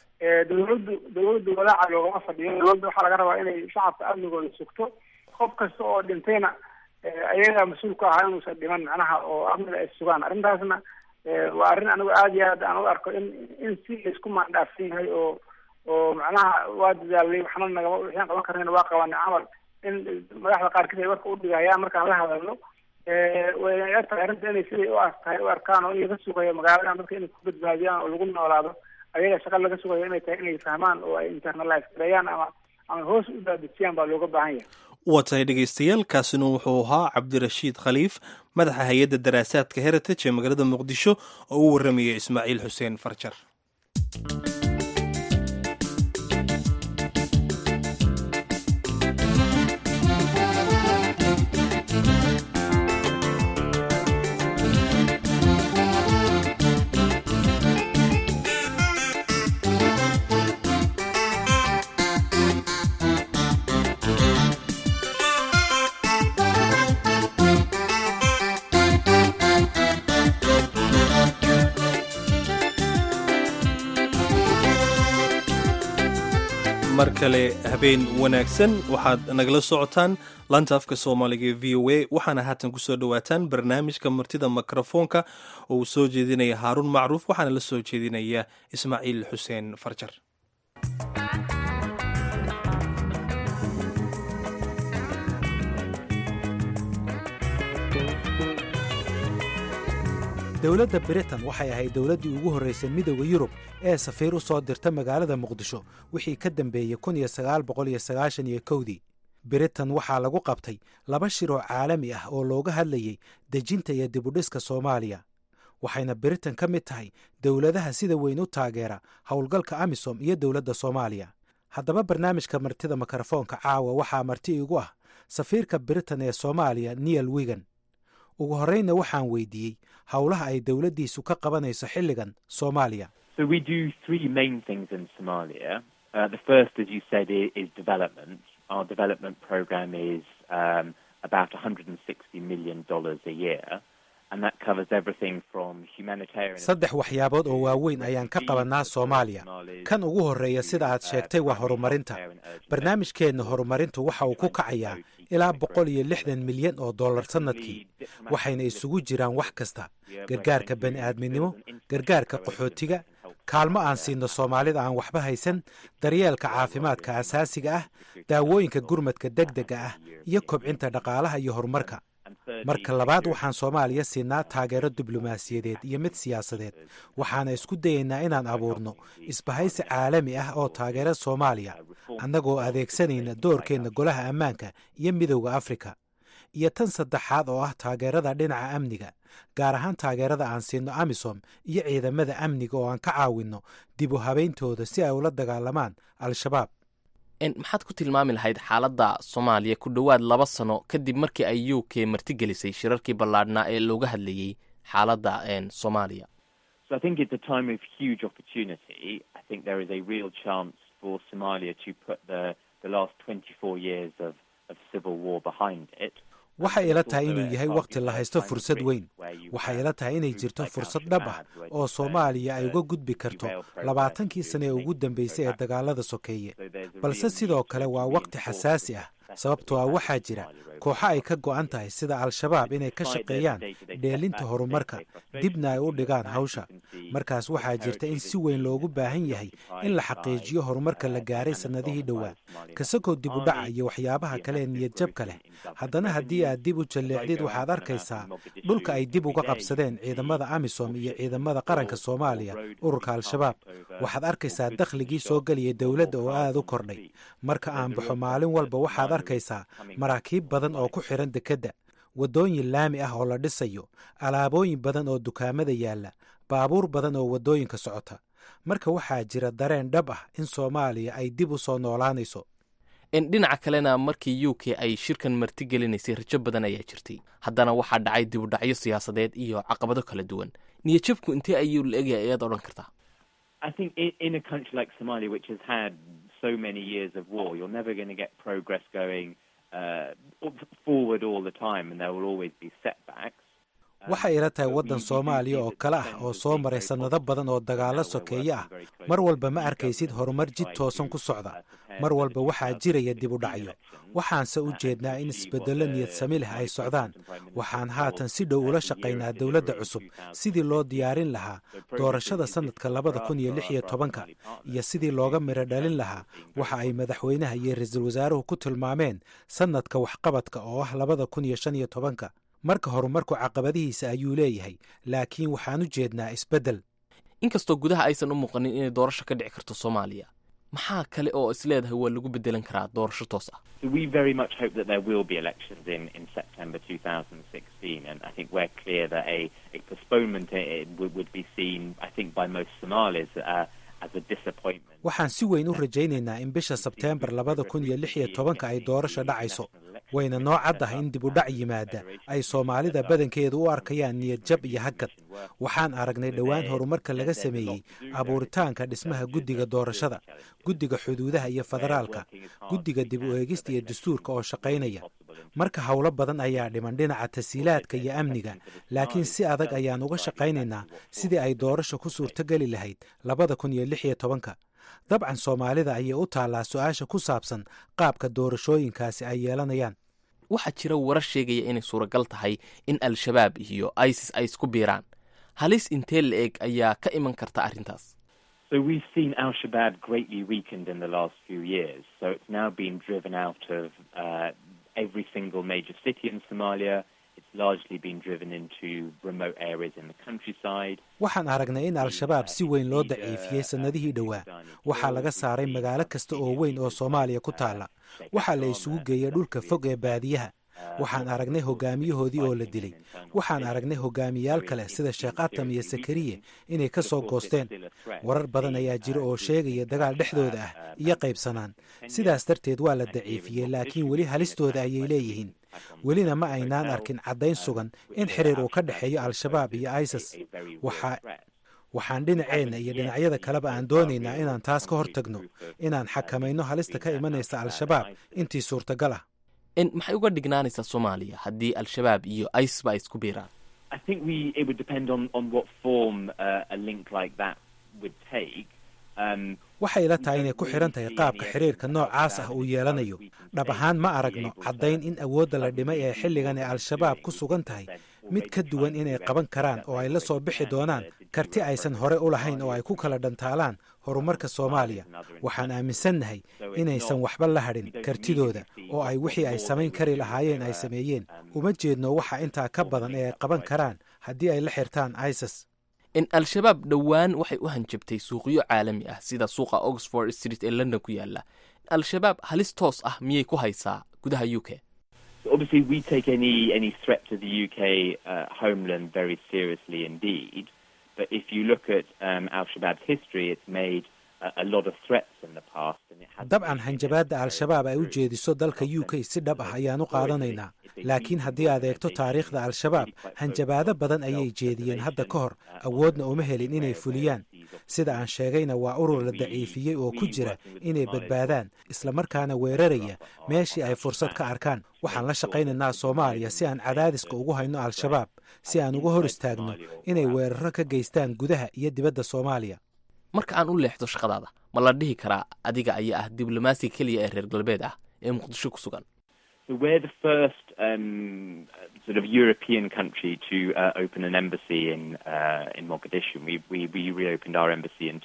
S12: dawladdu walaaca loogama fadhiyo. dawladda waxaa laga rabaa inay shacabka amnigooda sugto. qof kasta oo dhintayna ayagaa mas-uul ku ahaa inuusan dhiman macnaha oo amniga ay sugaan. arrintaasna waa arrin anigu aada iyo aad aan u arko in si laisku maandhaafsan yahay oo macnaha waa dadaalay, waxna nagama wixii qaban karnayna waa qabanay camal, in madaxda qaarkiis ay warka u dhigayaan markaan la hadalno. way egtahay arrinta inay siday u arkaan oo in laga sugayo magaaladan dadka inay ku badbaadiyaan oo lagu noolaado. ayaga shaqa laga sugayo inay tahay inay fahmaan oo ay internalize gareeyaan ama hoos u daadejiyaan baa looga baahan yahay.
S1: waa tahay dhegaystayaal, kaasina wuxuu ahaa cabdirashiid khaliif, madaxa hay-adda daraasaadka heritage ee magaalada muqdisho, oo u warramayay Ismaaciil Xuseen Farjar. mar kale habeen wanaagsan, waxaad nagala socotaan laanta afka soomaaliga ee v o a. waxaana haatan kusoo dhawaataan barnaamijka martida mikrofoonka oo uu soo jeedinaya haaruun macruuf, waxaana la soo jeedinaya Ismaaciil Xuseen Farjar.
S13: dowladda Britain waxay ahayd dowladdii ugu horraysay midowda Yurub ee safiir u soo dirta magaalada Muqdisho wixii ka dambeeyey 1991. Britain waxaa lagu qabtay 2 shir oo caalami ah oo looga hadlayay dejinta iyo dibudhiska Soomaaliya. waxayna Britain ka mid tahay dowladaha sida weyn u taageera howlgalka AMISOM iyo dowladda Soomaaliya. haddaba barnaamijka martida mikrofoonka caawa waxaa marti igu ah safiirka Britain ee Soomaaliya Neil Wigan. ugu horreynna waxaan weydiiyey howlaha ay dowladdiisu ka qabanayso xilligan Soomaaliya.
S4: So we do 3 main things in Somalia. The first, as you said, is development. Our development program is about $160 million a year.
S13: saddex waxyaabood oo waaweyn ayaan ka qabanaa soomaaliya kan ugu horreeya sida aad sheegtay waa horumarinta barnaamijkeenna horumarintu waxa uu ku kacayaa ilaa $160 milyan sannadkii waxayna isugu jiraan wax kasta gargaarka bani'aadminimo gargaarka qaxootiga kaalmo aan siino soomaalida aan waxba haysan daryeelka caafimaadka asaasiga ah daawooyinka gurmadka degdega ah iyo kobcinta dhaqaalaha iyo horumarka marka labaad waxaan soomaaliya siinaa taageero diblomaasiyadeed iyo mid siyaasadeed waxaana isku dayaynaa inaan abuurno isbahaysi caalami ah oo taageera soomaaliya annagoo adeegsanayna doorkeenna golaha ammaanka iyo midowda afrika iyo tan saddexaad oo ah taageerada dhinaca amniga gaar ahaan taageerada aan siino amisom iyo ciidamada amniga oo aan ka caawinno dib u habeyntooda si ay ula dagaalamaan al-shabaab
S2: maxaad ku tilmaami lahayd xaaladda soomaaliya ku dhowaad 2 sano kadib markii ay UK martigelisay shirarkii ballaadhnaa ee looga hadlayey xaaladda soomaaliya
S4: So I think it's a time of huge opportunity. I think there is a real chance for Somalia to put the last 24 years of civil war behind it.
S13: waxay ila tahay inuu yahay waqti la haysto fursad weyn waxay ila tahay inay jirto fursad dhab ah oo Soomaaliya ay uga gudbi karto 20kii sano ee ugu dambeysay ee dagaalada sokeeye balse sidoo kale waa waqti xasaasi ah sababtoo ah waxaa jira kooxo ay ka go'an tahay sida al-shabaab inay ka shaqeeyaan dheelinta horumarka dibna ay u dhigaan hawsha markaas waxaa jirta in si weyn loogu baahan yahay in la xaqiijiyo horumarka la gaaray sanadihii dhowaa kasakoo dib u dhaca iyo waxyaabaha kale ee niyad jabka leh haddana haddii aad dib u jalleecdid waxaad arkaysaa dhulka ay dib uga qabsadeen ciidamada amisom iyo ciidamada qaranka soomaaliya ururka al-shabaab waxaad arkaysaa dakhligii soo gelaya dowladda oo aad u kordhay marka aan baxo maalin walba waxaad arkaysaa maraakiib badan oo ku xiran dekedda waddooyin laami ah oo la dhisayo alaabooyin badan oo dukaamada yaalla baabuur badan oo waddooyinka socota marka waxaa jira dareen dhab ah in Soomaaliya ay dib u soo noolaanayso
S2: dhinaca kalena markii UK ay shirkan martigelinaysay rajo badan ayaa jirtay haddana waxaa dhacay dib u dhacyo siyaasadeed iyo caqabado kala duwan niyadjabku intee ayuu la egyahay ayaad odhan kartaa
S4: I think in a country like Somalia which has had so many years of war you're never going to get progress going forward all the time and there will always be setbacks
S13: waxay ila tahay waddan Soomaaliya oo kale ah oo soo maray sanado badan oo dagaalo sokeeye ah mar walba ma arkaysid horumar jid toosan ku socda mar walba waxaa jiraya dib u dhacyo waxaanse u jeednaa in isbeddello niyad sami leh ay socdaan waxaan haatan si dhow ula shaqaynaa dowladda cusub sidii loo diyaarin lahaa doorashada sanadka 2016 iyo sidii looga miro dhalin lahaa waxa ay madaxweynaha iyo ra'iisul wasaaruhu ku tilmaameen sanadka waxqabadka oo ah 2015 marka horumarku caqabadihiisa ayuu leeyahay laakiin waxaan u jeednaa isbeddel
S2: inkastoo gudaha aysan u muuqanin inay doorasho ka dhici karto Soomaaliya maxaa kale oo isleedahay waa lagu bedelan karaa doorasho toos ah
S4: We very much hope that there will be elections in September 2016 and I think we're clear that a postponement would be seen I think by most Somalis as a disappointment
S13: waxaan si weyn u rajaynaynaa in bisha Sebteembar 2016 ay doorasho dhacayso wayna noo caddahay in dib u dhac yimaada ay Soomaalida badankeedu u arkayaan niyad jab iyo hagad waxaan aragnay dhawaan horumarka laga sameeyay abuuritaanka dhismaha guddiga doorashada guddiga xuduudaha iyo federaalka guddiga dib u eegista iyo dastuurka oo shaqaynaya marka hawlo badan ayaa dhiman dhinaca tasiilaadka iyo amniga laakiin si adag ayaan uga shaqaynaynaa sidii ay doorasho ku suurtageli lahayd 2016 dabcan Soomaalida ayay u taalaa su'aasha ku saabsan qaabka doorashooyinkaasi ay yeelanayaan
S2: waxaa jira warar sheegaya inay suuragal tahay in al-shabaab iyo ISIS ay isku biiraan halis intee la eg ayaa ka iman karta arrintaas
S4: So we've seen al-Shabaab greatly weakened in the last few years so it's now been driven out of every single major city in Somalia it's largely been driven into remote areas in the countryside
S13: waxaan aragnay in al-shabaab si weyn loo daciifiyay sanadihii dhowaa waxaa laga saaray magaalo kasta oo weyn oo Soomaaliya ku taala waxaa la isugu geeyay dhulka fog ee baadiyaha waxaan aragnay hogaamiyahoodii oo la dilay waxaan aragnay hogaamiyaal kale sida Sheekh Atam iyo Sakariye inay ka soo goosteen warar badan ayaa jira oo sheegaya dagaal dhexdooda ah iyo qaybsanaan sidaas darteed waa la daciifiyay laakiin weli halistooda ayay leeyihiin welina ma aynaan arkin caddayn sugan in xiriir uu ka dhexeeyo al-shabaab iyo ISIS waxaan dhinaceenna iyo dhinacyada kaleba aan doonaynaa inaan taas ka hortagno inaan xakamayno halista ka imanaysa al-shabaab intii suurtagal ah.
S2: maxay uga dhignaanaysaa soomaaliya haddii al-shabaab iyo ISIS ay isku biiraan?
S4: I think it would depend on what form a link like that would take.
S13: waxay ila tahay inay ku xiran tahay qaabka xiriirka noocaas ah uu yeelanayo. dhab ahaan ma aragno caddayn in awoodda la dhimay ee xilligan ee al-shabaab ku sugan tahay mid ka duwan inay qaban karaan oo ay la soo bixi doonaan karti aysan hore u lahayn oo ay ku kala dhantaalaan horumarka Soomaaliya. waxaan aaminsannahay inaysan waxba la hadhin kartidooda oo ay wixii ay samayn kari lahaayeen ay sameeyeen. uma jeedno waxa intaa ka badan ee ay qaban karaan haddii ay la xirtaan ISIS.
S2: al-shabaab dhowaan waxay u hanjabtay suuqyo caalami ah sida suuqa Oxford Street ee London ku yaala. al-shabaab halis toos ah miyay ku haysaa gudaha UK?
S4: Obviously, we take any threat to the UK homeland very seriously indeed. But if you look at al-Shabaab's history, it's made a lot of threats in the past.
S13: dabcan hanjabaadda al-shabaab ay u jeediso dalka UK si dhab ah ayaan u qaadanaynaa. laakiin haddii aad eegto taariikhda al-shabaab hanjabaado badan ayay jeediyeen hadda ka hor, awoodna uma helin inay fuliyaan. sida aan sheegayna waa urur la daciifiyey oo ku jira inay badbaadaan islamarkaana weeraraya meeshii ay fursad ka arkaan. waxaan la shaqaynaynaa Soomaaliya si aan cadaadiska ugu hayno al-shabaab, si aan uga hor istaagno inay weeraro ka geystaan gudaha iyo dibadda Soomaaliya.
S2: marka aan u leexdo shaqadaada, ma la dhihi karaa adiga ayaa ah diblomaasiga keliya ee reer galbeed ah ee Muqdisho ku sugan?
S4: So we're the first sort of European country to open an embassy in Mogadishu. We reopened our embassy in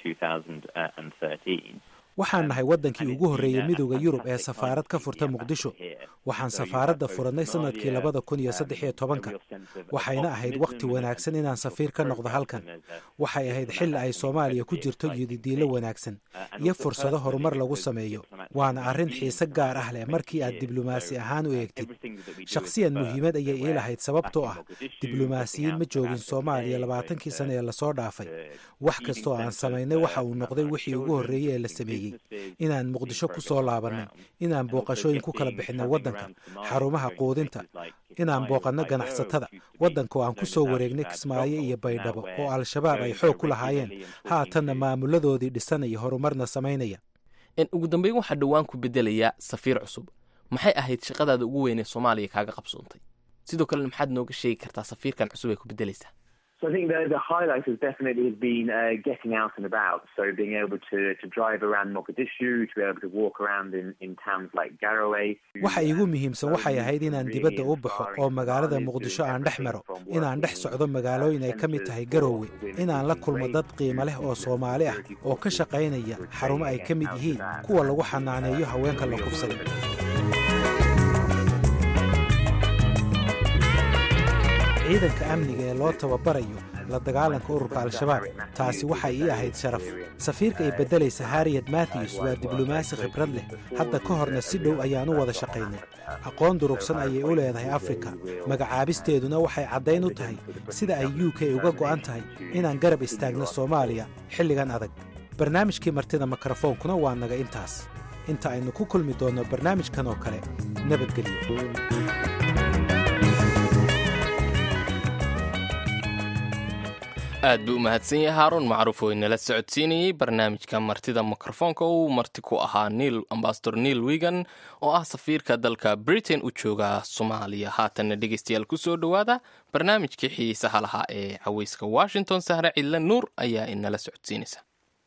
S4: 2013.
S13: waxaan nahay waddankii ugu horreeyey midowda Yurub ee safaarad ka furta Muqdisho. waxaan safaaradda furannay sanadkii 2013. waxayna ahayd waqti wanaagsan inaan safiir ka noqdo halkan. waxay ahayd xilli ay Soomaaliya ku jirto yididiilo wanaagsan iyo fursado horumar lagu sameeyo. waana arrin xiise gaar ah leh markii aad diblomaasi ahaan u eegtid. shakhsiyan muhiimad ayay ii lahayd sababtoo ah diblomaasiyiin ma joogin Soomaaliya 20kii sano ee lasoo dhaafay. wax kastoo aan samaynay waxa uu noqday wixii ugu horreeyey ee la sameeyey. inaan Muqdisho ku soo laabanay, inaan booqashooyin ku kala bixinay waddanka, xarumaha quudinta, inaan booqanno ganacsatada. waddanka oo aan ku soo wareegnay Kismaayo iyo Baydhabo oo al-shabaab ay xoog ku lahaayeen, haatanna maamuladoodii dhisanaya horumarna samaynaya.
S2: ugu dambeyn waxaa dhowaan ku bedelaya safiir cusub. maxay ahayd shaqadaada ugu weyn ee Soomaaliya kaaga qabsoontay? sidoo kale maxaad nooga sheegi kartaa safiirkan cusub ee ku bedelaysa?
S4: So I think the highlight has definitely been getting out and about. So being able to drive around Mogadishu, to be able to walk around in towns like Garowe.
S13: waxa iigu muhiimsan waxay ahayd inaan dibadda u baxo oo magaalada Muqdisho aan dhex maro, inaan dhex socdo magaalooyin ay ka mid tahay Garowe, inaan la kulmo dad qiimo leh oo Soomaali ah oo ka shaqaynaya xarumo ay ka mid yihiin kuwa lagu xanaaneeyo haweenka la kufsaday. ciidanka amniga ee loo tababarayo la dagaalanka ururka al-shabaab, taasi waxay ii ahayd sharaf. safiirka ay bedelaysa Harriet Matthews waa diblomaasi khibrad leh. hadda ka horna si dhow ayaan u wada shaqaynay. aqoon durugsan ayay u leedahay Afrika. magacaabisteeduna waxay caddayn u tahay sida ay UK uga go'an tahay inaan garab istaagno Soomaaliya xilligan adag. barnaamijkii martida mikrofoonkuna waa naga intaas. inta aynu ku kulmi doonno barnaamijkan oo kale, nabadgelyo.
S2: aad buu u mahadsan yahay Haaruun Macruuf oo inala socodsiinayay barnaamijka martida mikrofoonka uu marti ku ahaa Ambassador Neil Wigan oo ah safiirka dalka Britain u jooga Soomaaliya. haatanna dhegeystayaal ku soo dhowaada barnaamijkii xiisaha lahaa ee cawayska Washington. Sahre Cille Nuur ayaa inala socodsiinaysa.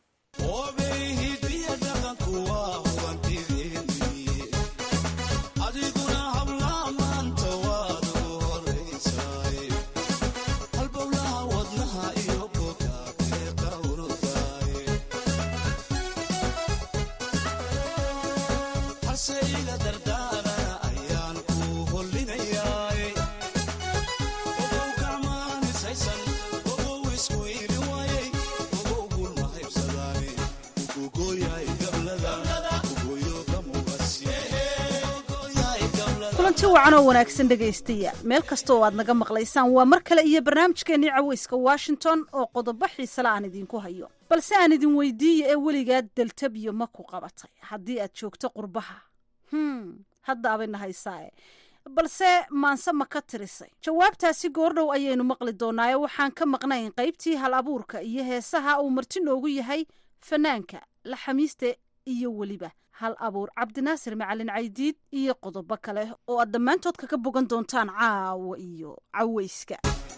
S14: kulanti wacan oo wanaagsan dhegaystayaal meel kasta oo aad naga maqlaysaan waa mar kale iyo barnaamijkeennii cawayska Washington oo qodobo xiise la aan idinku hayo. balse aan idin weydiiyo ee weligaad daltabiyo ma ku qabatay haddii aad joogto qurbaha? hadda abay nahaysaa balse maanse ma ka tirisay? jawaabtaasi goordhow ayaynu maqli doonaaye waxaan ka maqnayn qaybtii hal abuurka iyo heesaha uu marti noogu yahay fanaanka la xamiiste iyo weliba hal abuur cabdinaasir macalin caydiid iyo qodobo kale oo aad dhammaantood kaga bogan doontaan caawa iyo caweyska.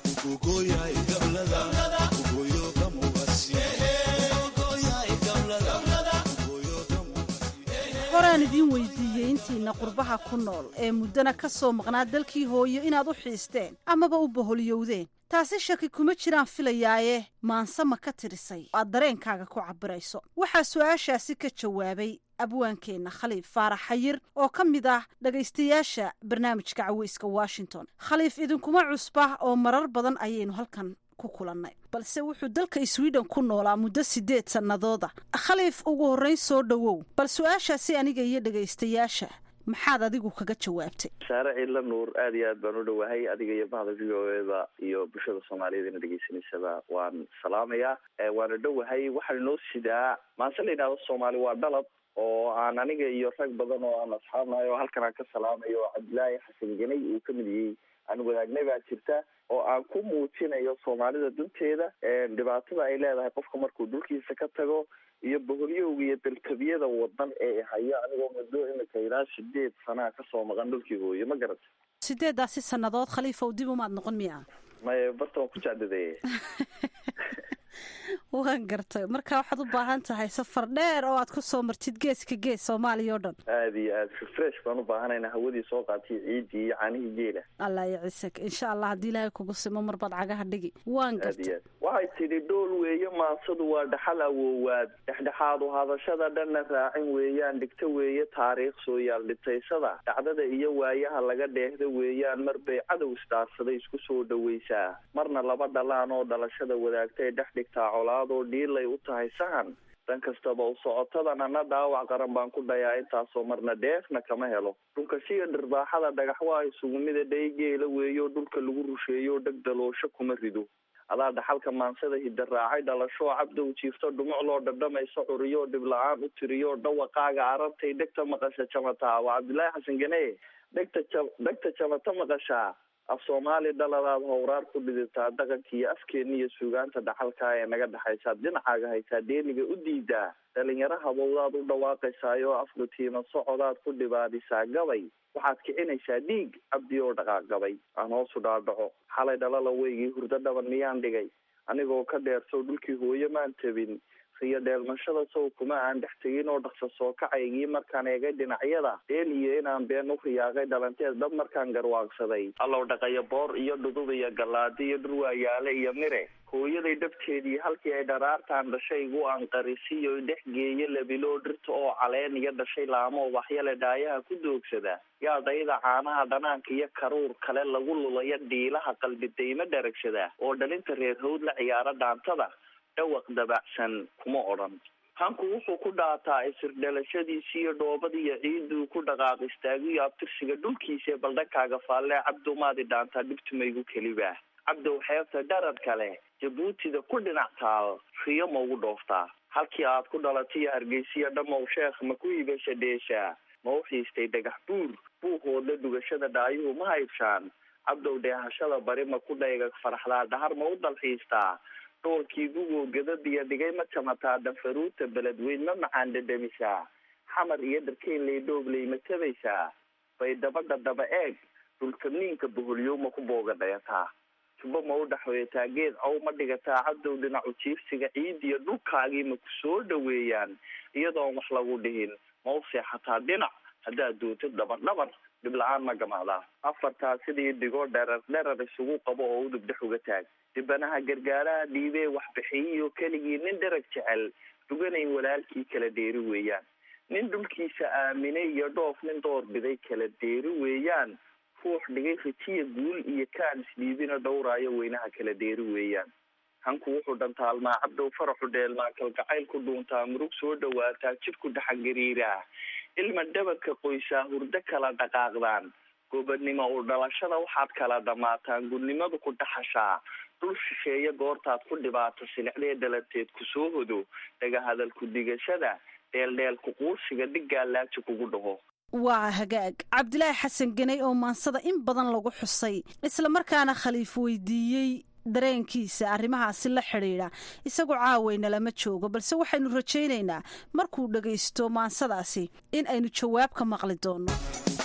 S14: horaan idiin weydiiyey intiina qurbaha ku nool ee muddana ka soo maqnaa dalkii hooyo inaad u xiisteen amaba u boholyowdeen. taasi shaki kuma jiraan filayaaye maanse ma ka tirisay aad dareenkaaga ku cabirayso? waxaa su-aashaasi ka jawaabay abwaankeenna khaliif faarax xayir oo ka mid ah dhagaystayaasha barnaamijka caweyska washington. khaliif idinkuma cusba oo marar badan ayaynu halkan ku kulannay, balse wuxuu dalka sweden ku noolaa muddo 8 sannadooda. khaliif, ugu horrayn soo dhowow, bal su-aashaasi aniga iyo dhagaystayaasha maxaad adigu kaga jawaabtay?
S15: saare ciidla nuur, aad iyo aad baan u dhowahay adiga iyo bahda v o eda iyo bulshada soomaaliyeed ina dhegaysanaysaba waan salaamayaa. waana dhowahay. waxaan inoo sidaa maanse la yidhahdo soomaali waa dhalab oo aan aniga iyo rag badan oo aan asxaabnahay oo halkan aan ka salaamayo cabdilaahi xasan ganay uu ka mid yahay aan wadaagnay baa jirta oo aan ku muujinayo soomaalida dunteeda dhibaatada ay leedahay qofka markuu dhulkiisa ka tago iyo boholyowga iyo dalkabiyada wadan ee haya. anigoo muddo imika ilaa 8 sana kasoo maqan dhulkii hooyo. ma garata
S14: 8daasi sannadood khaliifow dib umaad noqon miya?
S15: maya barta waan ku jecdadee.
S14: waan gartay. marka waxaad u baahan tahay safar dheer oo aad ku soo martid geeska gees soomaaliya oo dhan. aad iyo aad refresh baan u baahanayna hawadii soo qaatay ciidii iyo caanihii geela. allah yacisag insha allah haddii ilaahay kugu simo marbaad cagaha dhigi. waan gartay. waxay tidhi dhool weeye maansadu waa dhaxal awoowaad dhexdhexaadu hadashada dhanna raacin weeyaan dhigta weeye taariikh soo yaal dhitaysada dhacdada iyo waayaha laga dheehda weeyaan mar bay cadow isdaarsaday isku soo dhawaysaa marna laba dhalaan oo dhalashada wadaagtay dhex dhigtaa colaadoo dhiilay u tahay sahan dan kastaba u socotadana dhaawac qaran baan ku dhayaa intaasoo marna dheefna kama helo dhunkashiga dhirbaaxada dhagax waa isugu mida dhaygeela weeyo dhulka lagu rusheeyo dheg daloosho kuma rido adaa dhaxalka maansada hidda raacay dhalasho cabdow jiifto dhumuc loo dhadhamayso curiyo dhib la-aan u tiriyo dhawaqaaga arantay dhegta maqasha jamataa waa cabdilaahi xasan gane dhegta jamata maqashaa af soomaali dhaladaad howraar ku dhiditaa dhaqanka iyo afkeena iyo suugaanta dhaxalkaa ee naga dhexaysaad dhinacaaga haysaa deeniga u diidaa dhalinyaro habowdaad u dhawaaqaysaayo aflutiima socodaad ku dhibaadisaa gabay waxaad kicinaysaa dhiig cabdi oo dhaqaaqgabay aan hoosu dhaadhaco xalay dhalala weygii hurdo dhaban miyaan dhigay anigoo ka dheersow dhulkii hooyo maan tabin iyo dheelmashada sow kuma aan dhex tegin oo dhaqso soo kacaygii markaan eegay dhinacyada dheel iyo inaan been u riyaaqay dhalanteed dhab markaan garwaaqsaday allow dhaqayo boor iyo dhudub iyo gallaadi iyo dhurwaayaale iyo mire hooyaday dhabteedii halkii ay dharaartaan dhashay igu anqarisiyo dhex geeyo labiloo dhirta oo caleen iyo dhashay laamo waxyale dhaayaha ku doogsada yaa dayda caanaha dhanaanka iyo karuur kale lagu lulayo dhiilaha qalbidayma dharagsada oo dhalinta reer hawd la ciyaaro dhaantada dhawaq dabacsan kuma odhan hanku wuxuu ku dhaataa isir dhalashadiisi iyo dhoobada iyo ciiduu ku dhaqaaq istaagiyo abtirsiga dhulkiisa baldhankaaga faalle cabdumaadi dhaantaa dhibtumaygu keliba cabdow xeebta dharar kale jabuutida ku dhinac taal riyo ma ugu dhooftaa halkii aad ku dhalatiyo hargeysiya dhamow sheekh ma ku hibasha dheeshaa ma u xiistay dhagax buur buuhooda dhugashada dhaayuhu ma haybshaan cabdow dheehashada bari ma ku dhayga faraxdaa dhahar ma u dalxiistaa dhoolkii gugoo gadadiya dhigay ma jamataa dhafaruuta beledweyn ma macaan dhadhamisaa xamar iyo dharkeynley dhoobley ma tabaysaa bay dabadha daba eeg dhulkabniinka boholyow ma ku booga dhayataa tubo ma u dhexweetaa geed cow ma dhigataa cabdow dhinacu jiifsiga ciid iyo dhulkaagii ma ku soo dhaweeyaan iyadoon wax lagu dhihin ma u seexataa dhinac haddaad doontid dhabar dhib la-aan ma gamacdaa afartaa sidii dhigoo dherar isugu qabo oo udub dhex uga taag dhibanaha gargaaraha dhiibee waxbixiyiyo keligii nin dherag jecel dhuganayn walaalkii kala dheeri weeyaan nin dhulkiisa aaminay iyo dhoof nin door biday kala dheeri weeyaan ruux dhigay rijiya guul iyo kaan isdhiibina dhowraayo weynaha kala dheeri weeyaan hanku wuxuu dhantaalmaa cabdow faraxu dheelmaa kalgacayl ku dhuuntaa murug soo dhawaataa jidhku dhaxangariiraa ilma dhabanka qoysaa hurdo kala dhaqaaqdaan gobadnimo u dhalashada waxaad kala dhammaataan gudnimadu ku dhaxashaa dhul shisheeye goortaad ku dhibaato silicdee dhalanteed ku soo hodo dhaga hadalku digashada dheeldheel ku quursiga dhiggaa laaji kugu dhaho waa hagaag cabdilaahi xasan ganay oo maansada in badan lagu xusay islamarkaana khaliif weydiiyey dareenkiisa arrimahaasi la xidhiidha isagoo caaweyna lama joogo balse waxaynu rajaynaynaa markuu dhagaysto maansadaasi in aynu jawaab ka maqli doono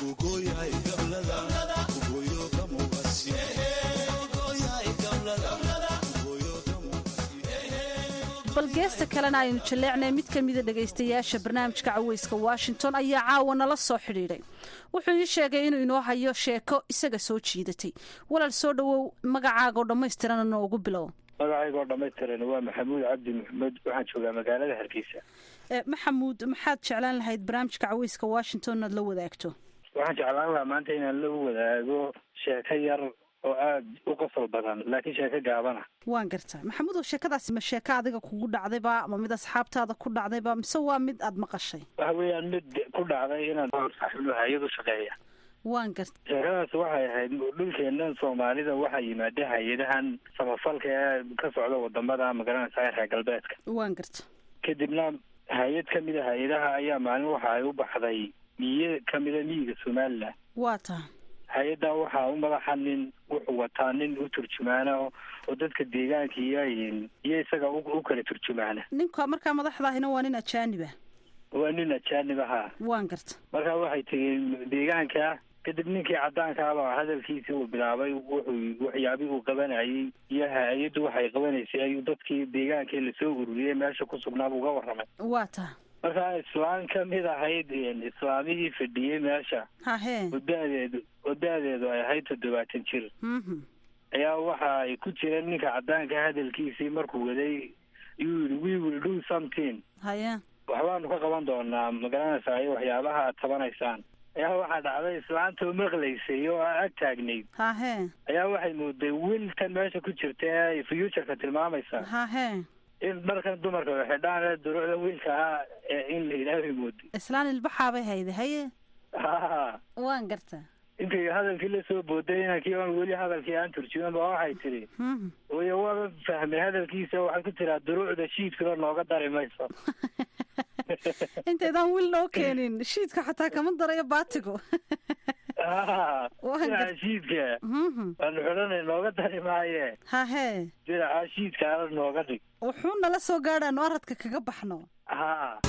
S14: bal geesta kalena aynu jaleecnay mid ka mida dhegaystayaasha barnaamijka caweyska washington ayaa caawa nala soo xidhiidhay wuxuu ii sheegay inuu inoo hayo sheeko isaga soo jiidatay walaal soo dhowow magacaagoo dhammaystirana noogu bilow
S16: magacaygoo dhammaystiran waa maxamuud cabdi maxamed waxaan joogaa magaalada hargeysa
S14: maxamuud maxaad jeclaan lahayd barnaamijka caweyska washington inaad la wadaagto
S16: waxaan jeclaan lahaa maanta inaan la wadaago sheeko yar oo aada u qosol badan laakiin sheeko gaabana
S14: waan gartaa maxamuud oo sheekadaasi ma sheeko adiga kugu dhacdayba ama mid asxaabtaada ku dhacdayba mise waa mid aada maqashay
S16: waxa weeyaan mid ku dhacday inaan saaxiibno hay-adu shaqeeya
S14: waan garta
S16: sheekadaas waxay ahayd dhulkeenan soomaalida waxaa yimaada hay-adahan samafalka ee ka socda wadamada magaranaysa reer galbeedka
S14: waan garta
S16: kadibna hay-ad kamida hay-adaha ayaa maalin waxa ay u baxday miye kamida miyiga somalilan
S14: waa taa
S16: hay-adda waxaa u madaxa nin wuxuu wataa nin u turjumaana oo dadka deegaanka iyo isaga u kala turjumaana
S14: ninka markaa madaxdaahina waa nin ajaaniba
S16: waa nin ajaanib ahaa
S14: waan garta
S16: markaa waxay tegeen deegaanka kadib ninkii caddaankaaba hadalkiisii uu bilaabay wuxuu waxyaabihii uu qabanayay iyo hay-addu waxay qabanaysay ayuu dadkii deegaankii lasoo ururiyey meesha ku sugnaaba uga warramay
S14: waa taa
S16: markaa islaan kamid ahayd islaamihii fadhiyey meesha
S14: hahe
S16: oo da-deedu ay ahayd 70 jir ayaa waxa ay ku jireen ninka caddaanka hadalkiisii markuu waday yuu yidhi we will do something
S14: haya
S16: waxbaanu ka qaban doonaa magaranaysaa iyo waxyaabaha aad tabanaysaan ayaa waxaa dhacday islaantoo maqlaysay oo ag taagnayd
S14: hahe
S16: ayaa waxay mooday wiilkan meesha ku jirta ee futureka tilmaamaysa
S14: hahe
S16: in dharkan dumarka xidhaan ee duruucda wiilka ah in la ilaahay mooday
S14: islaan ilbaxaabay hayda haye
S16: ha
S14: waan gartaa
S16: intii hadalkii la soo booday inankii oon weli hadalkii aan turjuman ba waxay tiri way waa fahmay hadalkiisa waxay ku tiraa duruucda shiidkaba nooga dari mayso
S14: intaydaan wil noo keenin shiidka xataa kama darayo baatigo
S16: shiidka waanu xidhanay nooga dari maaye
S14: hahe
S16: diraca shiidkaala nooga dhig
S14: wuxuu nala soo gaadhaanu aradka kaga baxno
S16: ha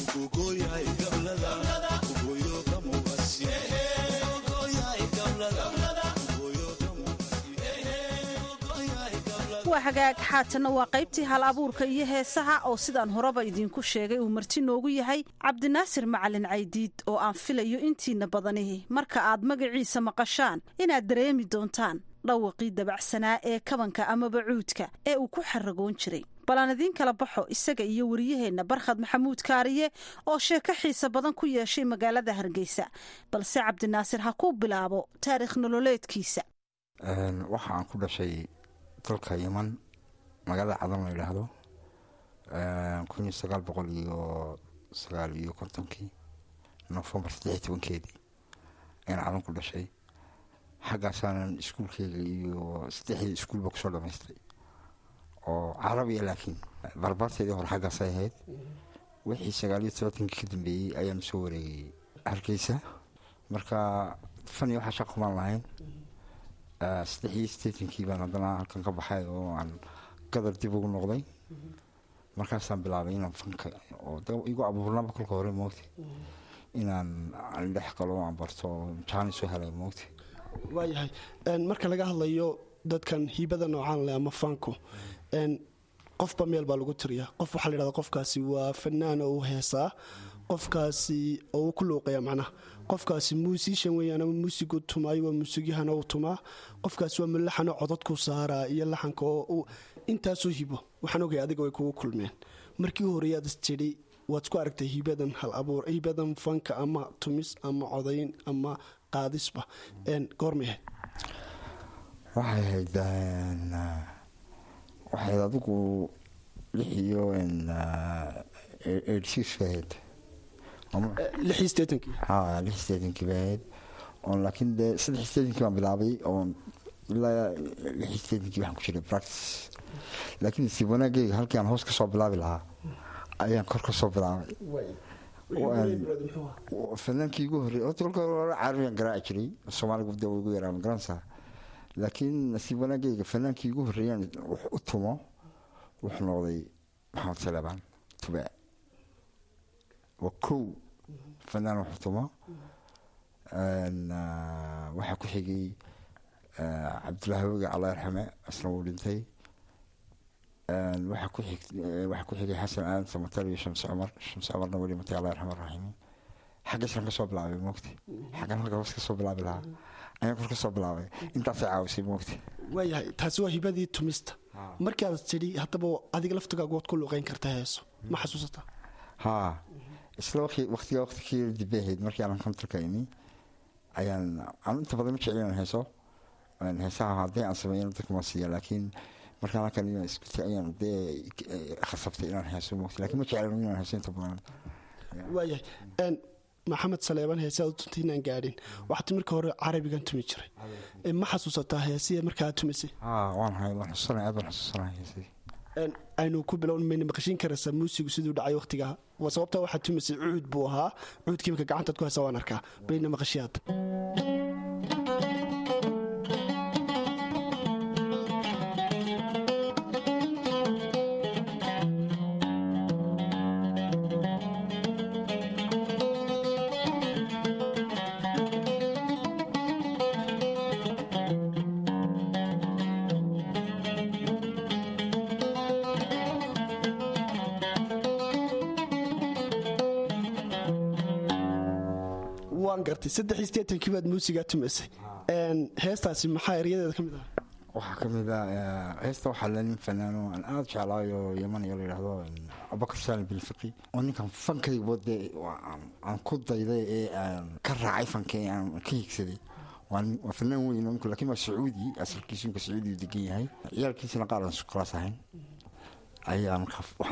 S14: waa hagaag xaatanna waa qaybtii hal abuurka iyo heesaha oo sidaan horeba idiinku sheegay uu marti noogu yahay cabdinaasir macalin caydiid oo aan filayo intiina badani marka aad magaciisa maqashaan inaad dareemi doontaan dhawaqii dabacsanaa ee kabanka amaba cuudka ee uu ku xaragoon jiray bal aan idiin kala baxo isaga iyo wariyaheenna barkhad maxamuud kaariye oo sheeko xiisa badan ku yeeshay magaalada hargeysa balse cabdinaasir ha ku bilaabo taariikh nololeedkiisa
S17: waxa aan ku dhashay dalka yeman magaalada cadan la yidhaahdo 1959 November 13 ayaan cadan ku dhashay xaggaasaanan iskuulkeyga iyo 3 iskuulba kusoo dhamaystay oo carabiya laakiin barbaarteedii hore xaggaasay ahayd wixii 19 ka dambeeyey ayaan soo wareegay hargeysa marka fan iyo waxaa shaqo kumaan lahayn 3 baan haddana halkan ka baxay oo aan gadar dib ugu noqday markaasaan bilaabay inaan fanka oo igu abuurnaba kolka hore moogtay inaan dhex galo aan barto jaani soo helay moogtay
S18: waayahay marka laga hadlayo dadkan hiibada noocaan leh ama fanku qofba meel baa lagu tiriyaa qof waxaa la yidhahdaa qofkaasi waa fanaan oo u heesaa qofkaasi oo uu ku luuqaya macnaha qofkaasi muusishan weeyaan ama muusigu tumaayo waa muusigyahana uu tumaa qofkaasi waa malaxano codadku saaraa iyo laxanka oo intaasoo hibo waxaan ogay adiga way kugu kulmeen markii horeyaad istidhi waad isku aragtay hibadan hal abuur hibadan fanka ama tumis ama codayn ama qaadisba goormay
S17: ahayd waxay adigu 6 iyo 86 bayd oo laakiin de 3 baan bilaabay oo ilaa 6 waxaan ku jiray practice laakiin si wanaagayga halkii aan hoos ka soo bilaabi lahaa ayaan kor ka soo bilaabay fanaankii ugu horreeyay horta kolka hore carabiyan garaaci jiray soomaaliga da ugu yaraa magaranaysaa laakiin nasiib wanaagayga fanaankii ugu horreeyaan wax u tumo wuxuu noqday maxamed salebaan tube waa kow fanaan wax u tumo waxaa ku xigay cabdullaahi wege allah yarxame isna wuu dhintay waxaa ku xigay xasan aadan samatar iyo shamsi cumarna weli matay allah yarxame raxiimiin xagga islan ka soo bilaabay moogta xaggan halka hoos ka soo bilaabi lahaa ayaan kor ka soo bilaabay intaasay caawisay moogta
S18: waayahay taasi waa hibadii tumista markaad tidhi haddaba adiga laftigaagu waad ku luuqeyn kartaa heeso ma xasuusataa
S17: haa isla waqtigii dibeahayd markii aanan kontarka imi ayaan inta badan ma jecel inaan heeso heesaha haddii aan sameeyana dadka ma siiya laakiin markaan halkan ayaan dee khasabtay inaan heeso moogta laakiin ma jecel inaan heeso inta badan
S18: waayahay maxamed saleebaan heese aad u tuntay inaan gaadhin waxaad marka hore carabigan tumi jiray ma xasuusataa heesiya markaa tumisay
S17: waan xusuusanay aad baan xusuusanay heesii
S18: aynu ku bilown mayna maqashiin karaysaa muusigu siduu dhacay waqtigaa waa sababtaa waxaad tumisay cuud buu ahaa cuudkii marka gacantaad ku haysaa waan arkaa bayna maqashiyaad gartay baad muusigaa tumaysay heestaasi maxaa eryadeeda ka mid ah
S17: waxaa ka mid ah heesta waxaa la nin fanaano aan aada jeclaayo yamaniyo la yidhaahdo abubakar saalim bilfiqi oo ninkan fankaygo dee aan ku dayday ee aan ka raacay fankay aan ka higsaday waa fanaan weyn ninku laakiin waa sacuudi asalkiisu ninka sacuudiyu degan yahay ciyaalkiisana qaar aan sukulaas ahayn ayaan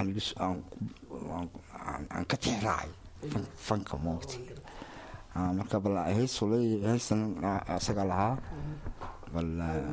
S17: waxaan ka tix raacay fanka moogta marka bal heystan isaga lahaa bal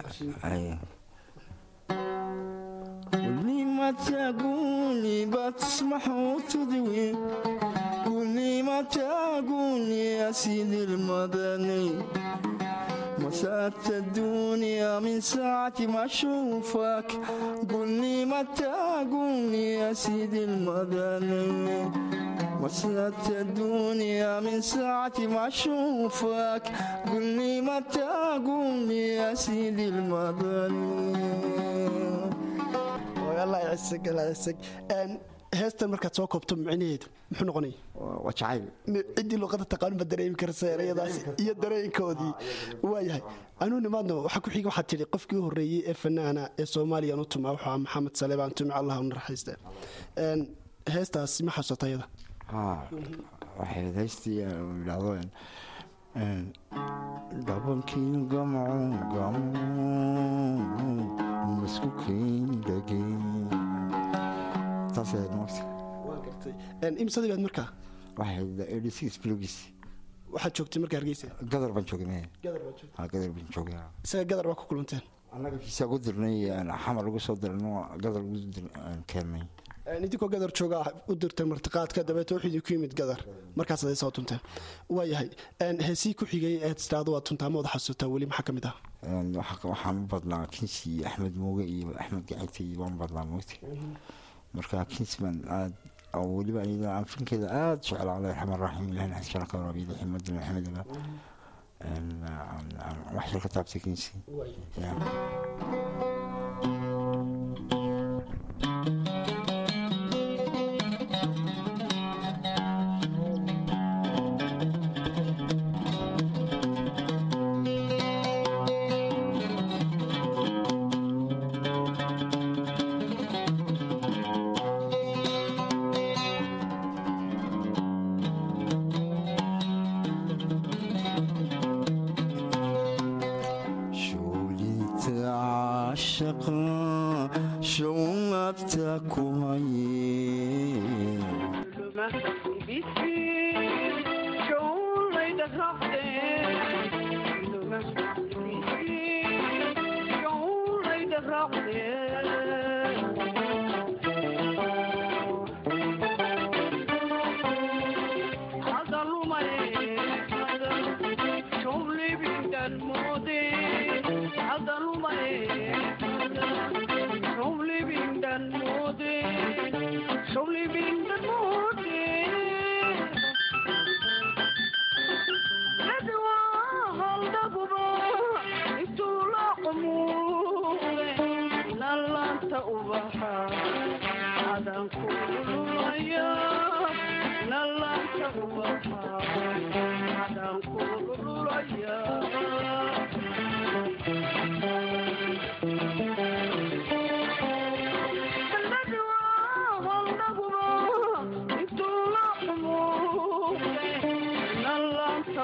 S17: كل ما تقولي بتسمح وتدوي كل ما تقولي يا سيدي المدني مسأت الدنيا من ساعة ما أشوفك قل لي متى قولي يا سيدي المدني مسأت الدنيا من ساعة ما أشوفك قل لي متى قولي يا سيدي المدني
S18: الله يعسك الله يعسك heestan markaad soo koobto micnaheedu muxuu noqonaya
S17: waa jacayl
S18: ciddii luqada taqaan ma dareemi karsa erayadaas iyo dareenkoodii waayahay anuu nimaadno waxaa ku xiga waxaad tidhi qofkii horreeyey ee fanaana ee soomaaliyan u tumaa wuxuu maxamed salebaan tumi allah u naxariiste heestaas ma xasuusta iyada
S17: waxay heystii yidhaahdo dhabankii gamco masku keendhageen
S18: imsadii baad markaa
S17: waxaad
S18: joogtay markaa hargeysa
S17: gadar baan joogay
S18: isaga gadar baa ku kulanteen
S17: annaga kiisaa ugu dirnay xamar ugu soo dirno gadar ugu keennay
S18: idinkoo gadar jooga u dirtay martiqaadka dabeeta wuxuu idinku yimid gadar markaasaad ay soo tunteen waayahay heesii ku xigay eed istiraado waad tuntaa ma wada xasuutaa weli maxaa ka mid ah
S17: waxaan u badnaa kinsi iyo axmed mooge iyo axmed gacagta iyo waan badnaa moogta marka kinsman aad oo weliba iyada aan finkeeda aada jeclaa allah yarxama raxiim ilahi naxariiskana ka waraabiya ximada maxamedaba wax yar ka taabtay kinsi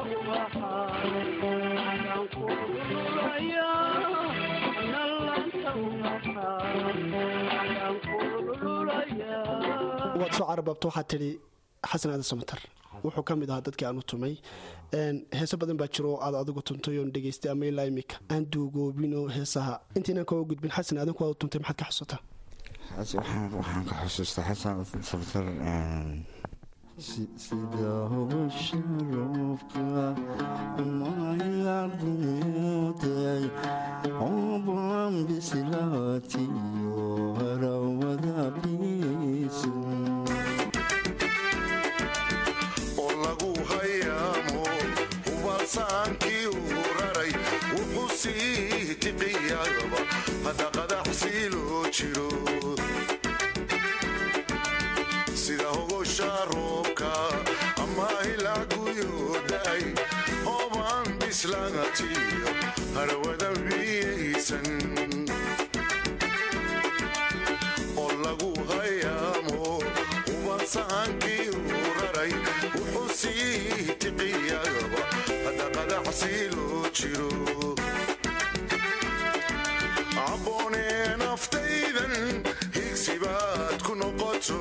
S18: waad soo carababto waxaad tidhi xasan aadan samatar wuxuu ka mid ahaa dadkii aanu tumay heeso badan baa jiro aad adigu tuntay oon dhegaystay ama ilaa imika aan duugoobinoo heesaha intaynaan kaga gudbin xasan aadan kuwaad tuntay maxaad ka xusuutaa
S17: waxaan ka xusuustaa xasan aadan samatar sida hubasha roobka mahiladuday oobaan bisilaatiyo harawada biisu
S19: oo lagu hayaamo hubalsaankii uu raray wuxuu sii tiqiyaba hadda qadaxsii loo jiro sida hogosha roobka ama hilaaguyoday hoobaan bislaatiyo harawada biyaysan oo lagu hayaamo hubalsaankii uu raray wuxuu sii tiqiyaba hadda qadaxsii loo jiro abboonee naftaydan higsibaad ku noqoto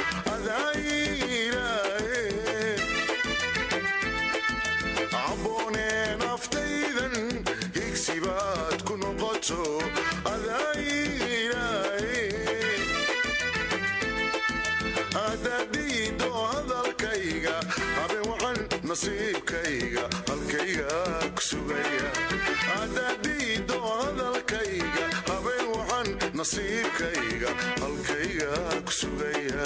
S19: abboonee naftaydan higsibaad ku noqoto adaayiraaye adadiido hadalkayga habeen waxaan nasiibkayga halkayga ku sugaya adadiido hadalkayga habeen waxaan nasiibkayga halkayga ku sugaya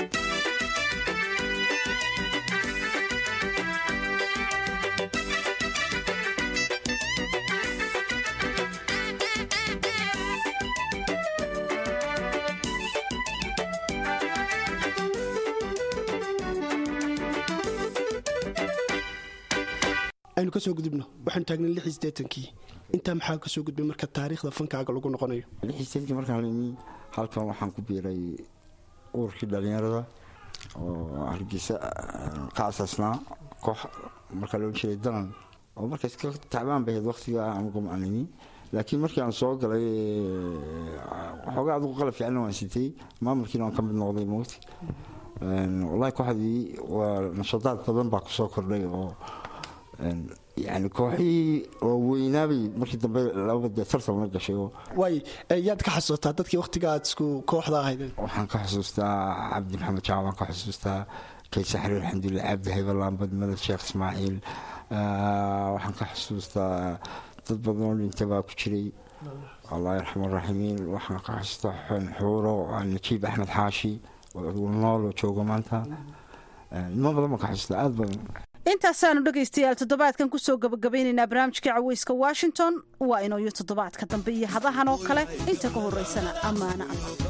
S18: aynu kasoo gudubno waxaanu taagnay kii intaa maxaa kasoo gudbay marka taariikhda fankaaga lagu noqonayo
S17: markaan imi halkan waxaan ku biiray uurkii dhalinyarada oo hargeysa ka asaasnaa koox markaa loo jiray danan oo markaas ka tacbaan bahayd waqtiga aan gumcanimi laakiin markii aan soo galay waxoogaa adigu qalab fiicanna waan sitay maamulkiina waan ka mid noqday moogti wallahi kooxdii waa nashadaad badan baa kusoo kordhay oo yani kooxihii oo weynaabay markii dambe laba tartan la gashay
S18: waay yaad ka xasuustaa dadkii waqtiga aad isku kooxda ahaydeen
S17: waxaan ka xusuustaa cabdi maxamed jaac waan ka xusuustaa kaysa xariir alxamdulilah cabdi haybalambad madad sheekh ismaaciil waxaan ka xusuustaa dad badan oo dhinta baa ku jiray allah yarxam araaximiin waxaan ka xusuustaa xuuro najiib axmed xaashi nool oo jooga maanta nimo badan baan ka xusuustaa aad badan
S14: intaasaanu dhegaystayaal toddobaadkan kusoo gabagabaynaynaa barnaamijka caweyska washington waa inooyo toddobaadka dambe iyo hadahan oo kale inta ka horeysana ammaano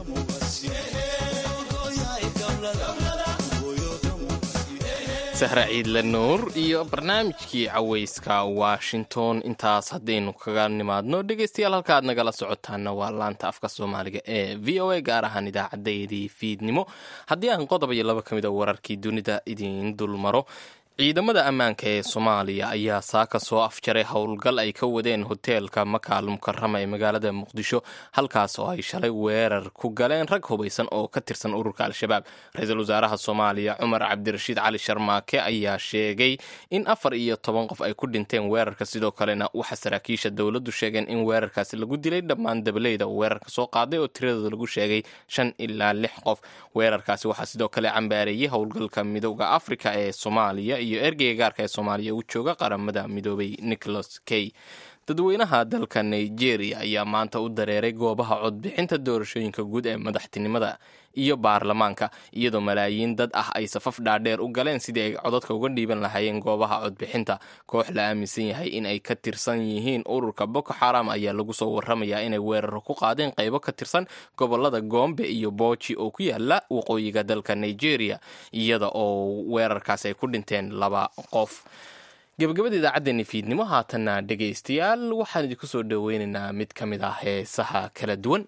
S2: sahra ciidle nuur iyo barnaamijkii caweyska washington intaas haddaynu kaga nimaadno dhegaystayaal halka aad nagala socotaana waa laanta afka soomaaliga ee v o a gaar ahaan idaacadeydii fiidnimo haddii aan qodob iyo laba ka mid a wararkii dunida idiin dulmaro ciidamada ammaanka ee soomaaliya ayaa saaka soo afjaray howlgal ay ka wadeen hoteelka maka al mukarama ee magaalada muqdisho halkaas oo ay shalay weerar ku galeen rag hubaysan oo ka tirsan ururka al-shabaab ra-iisul wasaaraha soomaaliya cumar cabdirashiid cali sharmaake ayaa sheegay in 14 qof ay ku dhinteen weerarka sidoo kalena waxa saraakiisha dowladdu sheegeen in weerarkaasi lagu dilay dhammaan dabaleyda weerarka soo qaaday oo tiradooda lagu sheegay 5 ilaa 6 qof weerarkaasi waxaa sidoo kale cambaareeyay howlgalka midowda afrika ee soomaaliya iyo ergeyga gaarka ee soomaaliya uu jooga qaramada midoobay Nicholas Kay dadweynaha dalka Nigeria ayaa maanta u dareeray goobaha codbixinta doorashooyinka guud ee madaxtinimada iyo baarlamaanka iyadoo malaayiin dad ah ay safaf dhaadheer u galeen sidii ay codadka uga dhiiban lahaayeen goobaha codbixinta koox la aaminsan yahay in ay ka tirsan yihiin ururka Boko Haram ayaa lagu soo waramayaa inay weerar ku qaadeen qaybo ka tirsan gobolada Gombe iyo Bauchi oo ku yaala waqooyiga dalka Nigeria iyada oo weerarkaas ay ku dhinteen 2 qof gabagabada idaacaddeenni fiidnimo haatanna dhegaystayaal waxaan idinku soo dhoweynaynaa mid ka mid ah heesaha kala duwan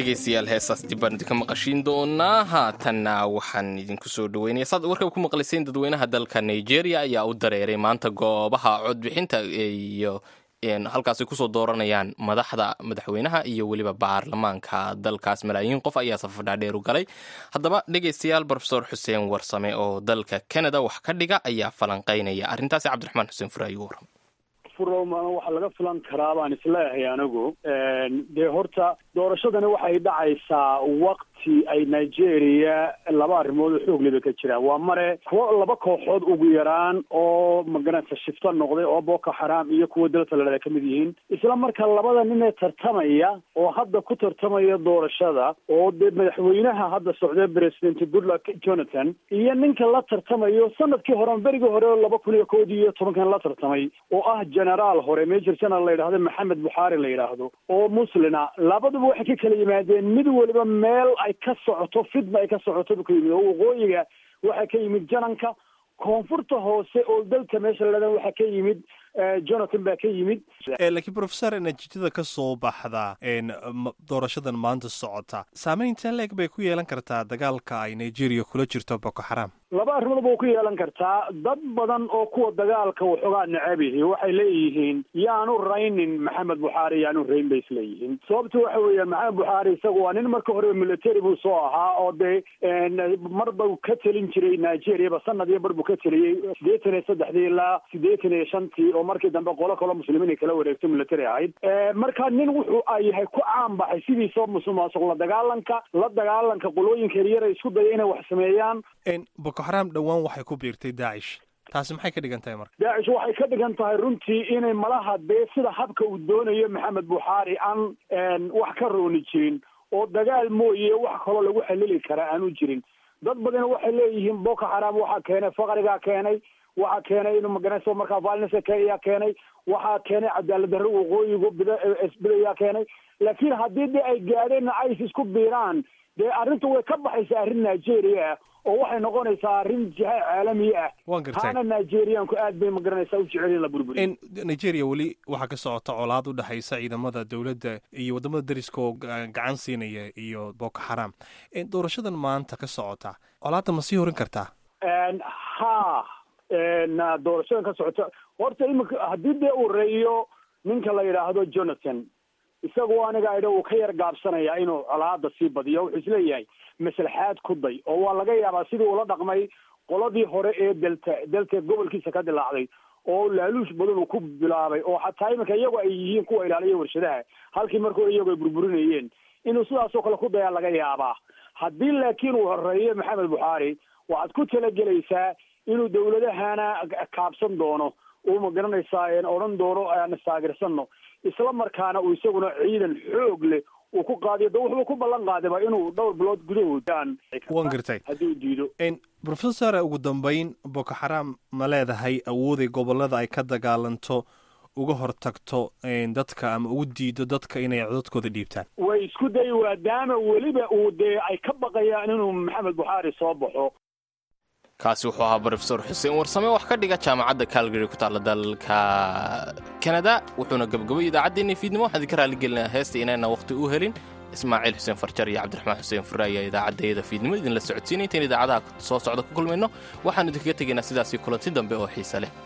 S2: dhegaystayaal heesaas dib baan idinka maqashiin doonaa haatanna waxaan idinku soo dhaweynaya saad warkaba ku maqlayseen dadweynaha dalka nigeria ayaa u dareeray maanta goobaha codbixinta iyo halkaasay kusoo dooranayaan madaxweynaha iyo weliba baarlamaanka dalkaas malaayiin qof ayaa safar dhaadheer u galay haddaba dhegaystayaal brofesor xuseen warsame oo dalka canada wax ka dhiga ayaa falanqaynaya arrintaasi cabdiraxmaan xuseen fure ayuu waram
S20: waxaa laga filan karaa baan isleeyahay anigu dee horta doorashadani waxay dhacaysaa waqti ay nigeria laba arrimood oo xoogleba ka jiraan waa mare laba kooxood ugu yaraan oo magaranta shifto noqday oo boko xaram iyo kuwa dalka lalada ka mid yihiin isla markaa labada nin ee tartamaya oo hadda ku tartamaya doorashada oo dee madaxweynaha hadda socday president goodluck jonathan iyo ninka la tartamayo sanadkii hore berigii hore 2011 la tartamay oo ah generaal hore major general la yidhaahdo maxamed buxaari la yidhaahdo oo muslina labaduba waxay ka kala yimaadeen mid waliba meel ay ka socoto fidma ay ka socoto buu ka yimid oo waqooyiga waxaa ka yimid jananka koonfurta hoose oo dalka meesha laladan waxaa ka yimid jonathan baa ka yimid
S1: laakiin professor natiijada ka soo baxda doorashadan maanta socota saameynta leeg bay ku yeelan kartaa dagaalka ay nigeria kula jirto boko xaram
S20: laba arrimood buu ku yeelan kartaa dad badan oo kuwa dagaalka waxoogaa necab yihi waxay leeyihiin yaanu raynin maxamed buxaari yaanu rayn bay isleeyihiin sababta waxa weeyaan maxamed buxaari isagu waa nin marka horeba military buu soo ahaa oo dee marba ka telin jiray nigeriaba sanad iyo bar buu ka teliyey 83 ilaa 85 oo markii dambe qolo kaloo muslimiin ay kala wareegto military ahayd marka nin wuxuu yahay ku caan baxay sidiisoo musuqmaasuq la dagaalanka qolooyinka yaryar ay isku daya inay wax sameeyaan
S1: boko xaram dhowaan waxay ku biirtay daacish taasi maxay ka dhigan tahay marka
S20: daacish waxay ka dhigan tahay runtii inay malaha dee sida habka uu doonayo maxamed buxaari aan wax ka rooni jirin oo dagaal mooye wax kaloo lagu xalili karaa aanu jirin dad badan waxay leeyihiin boko xaram waxaa keenay faqrigaa keenay waxaa keenay inuu maganayso markaa violence ayaa keenay waxaa keenay cadaalad darro waqooyigu bidayaa keenay laakiin haddii dee ay gaadheen ISIS ku biiraan dee arrinta way ka baxaysaa arrin nigeria ah oo waxay noqonaysaa arrin jihaad caalami ah taana nigerianku aad bay magaranaysaa u jecel in la burburiyo
S1: nigeria weli waxaa ka socota colaad u dhexaysa ciidamada dowladda iyo wadamada dariska oo gacan siinaya iyo boko xaram doorashadan maanta ka socota colaadda ma sii horin kartaa
S20: doorashadan ka socota horta imika haddii dee uu reeyo ninka la yidhaahdo jonathan isagoo aniga idha uu ka yar gaabsanaya inuu colaada sii badiyo wuxuu isleeyahay maslaxaad ku day oo waa laga yaabaa sidii ula dhaqmay qoladii hore ee delta gobolkiisa ka dilaacday oo laaluush badan uu ku bilaabay oo xataa iminka iyagu ay yihiin kuwa ilaaliya warshadaha halkii marka hore iyagu ay burburinayeen inuu sidaasoo kale ku dayaa laga yaabaa haddii laakiin uu horeeyo maxamed buxaari waxaad ku talagelaysaa inuu dawladahana kaabsan doono uu magaranaysaa odhan doono aan istaagirsano isla markaana uu isaguna ciidan xoog leh uu ku qaadiyo da wuxuu ku ballan qaadayba inuu dhowr bilood gudahood
S1: waan gartay
S20: haddii uu diido
S1: professor ugu dambeyn boko xaram ma leedahay awooday gobolada ay ka dagaalanto uga hortagto dadka ama ugu diido dadka inay codadkooda dhiibtaan
S20: way isku day maadaama weliba uu dee ay ka baqayaan inuu maxamed buxaari soo baxo
S2: kaasi wuxuu ahaa brofesor xuseen warsame wax ka dhiga jaamacadda calgary ku taalla dalka canada wuxuuna gabagabay idaacaddeenii fiidnimo waxaan idinka raaligelinaa heesta inayna waqti u helin ismaaciil xuseen farjar iyo cabdiraxmaan xuseen fure ayaa idaacaddayada fiidnimo idinla socodsiinay intayn idaacadaha soo socda ku kulmayno waxaanu idinkaga tegaynaa sidaasii kulanti dambe oo xiise leh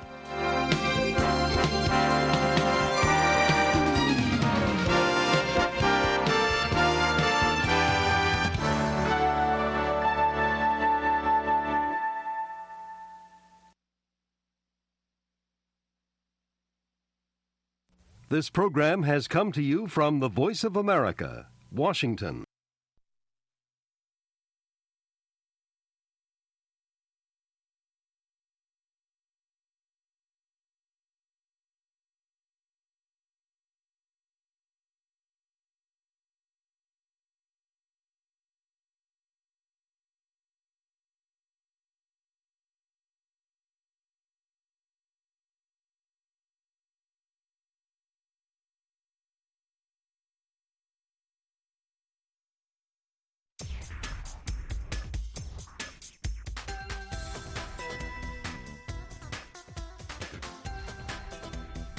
S21: This program has come to you from the Voice of America, Washington.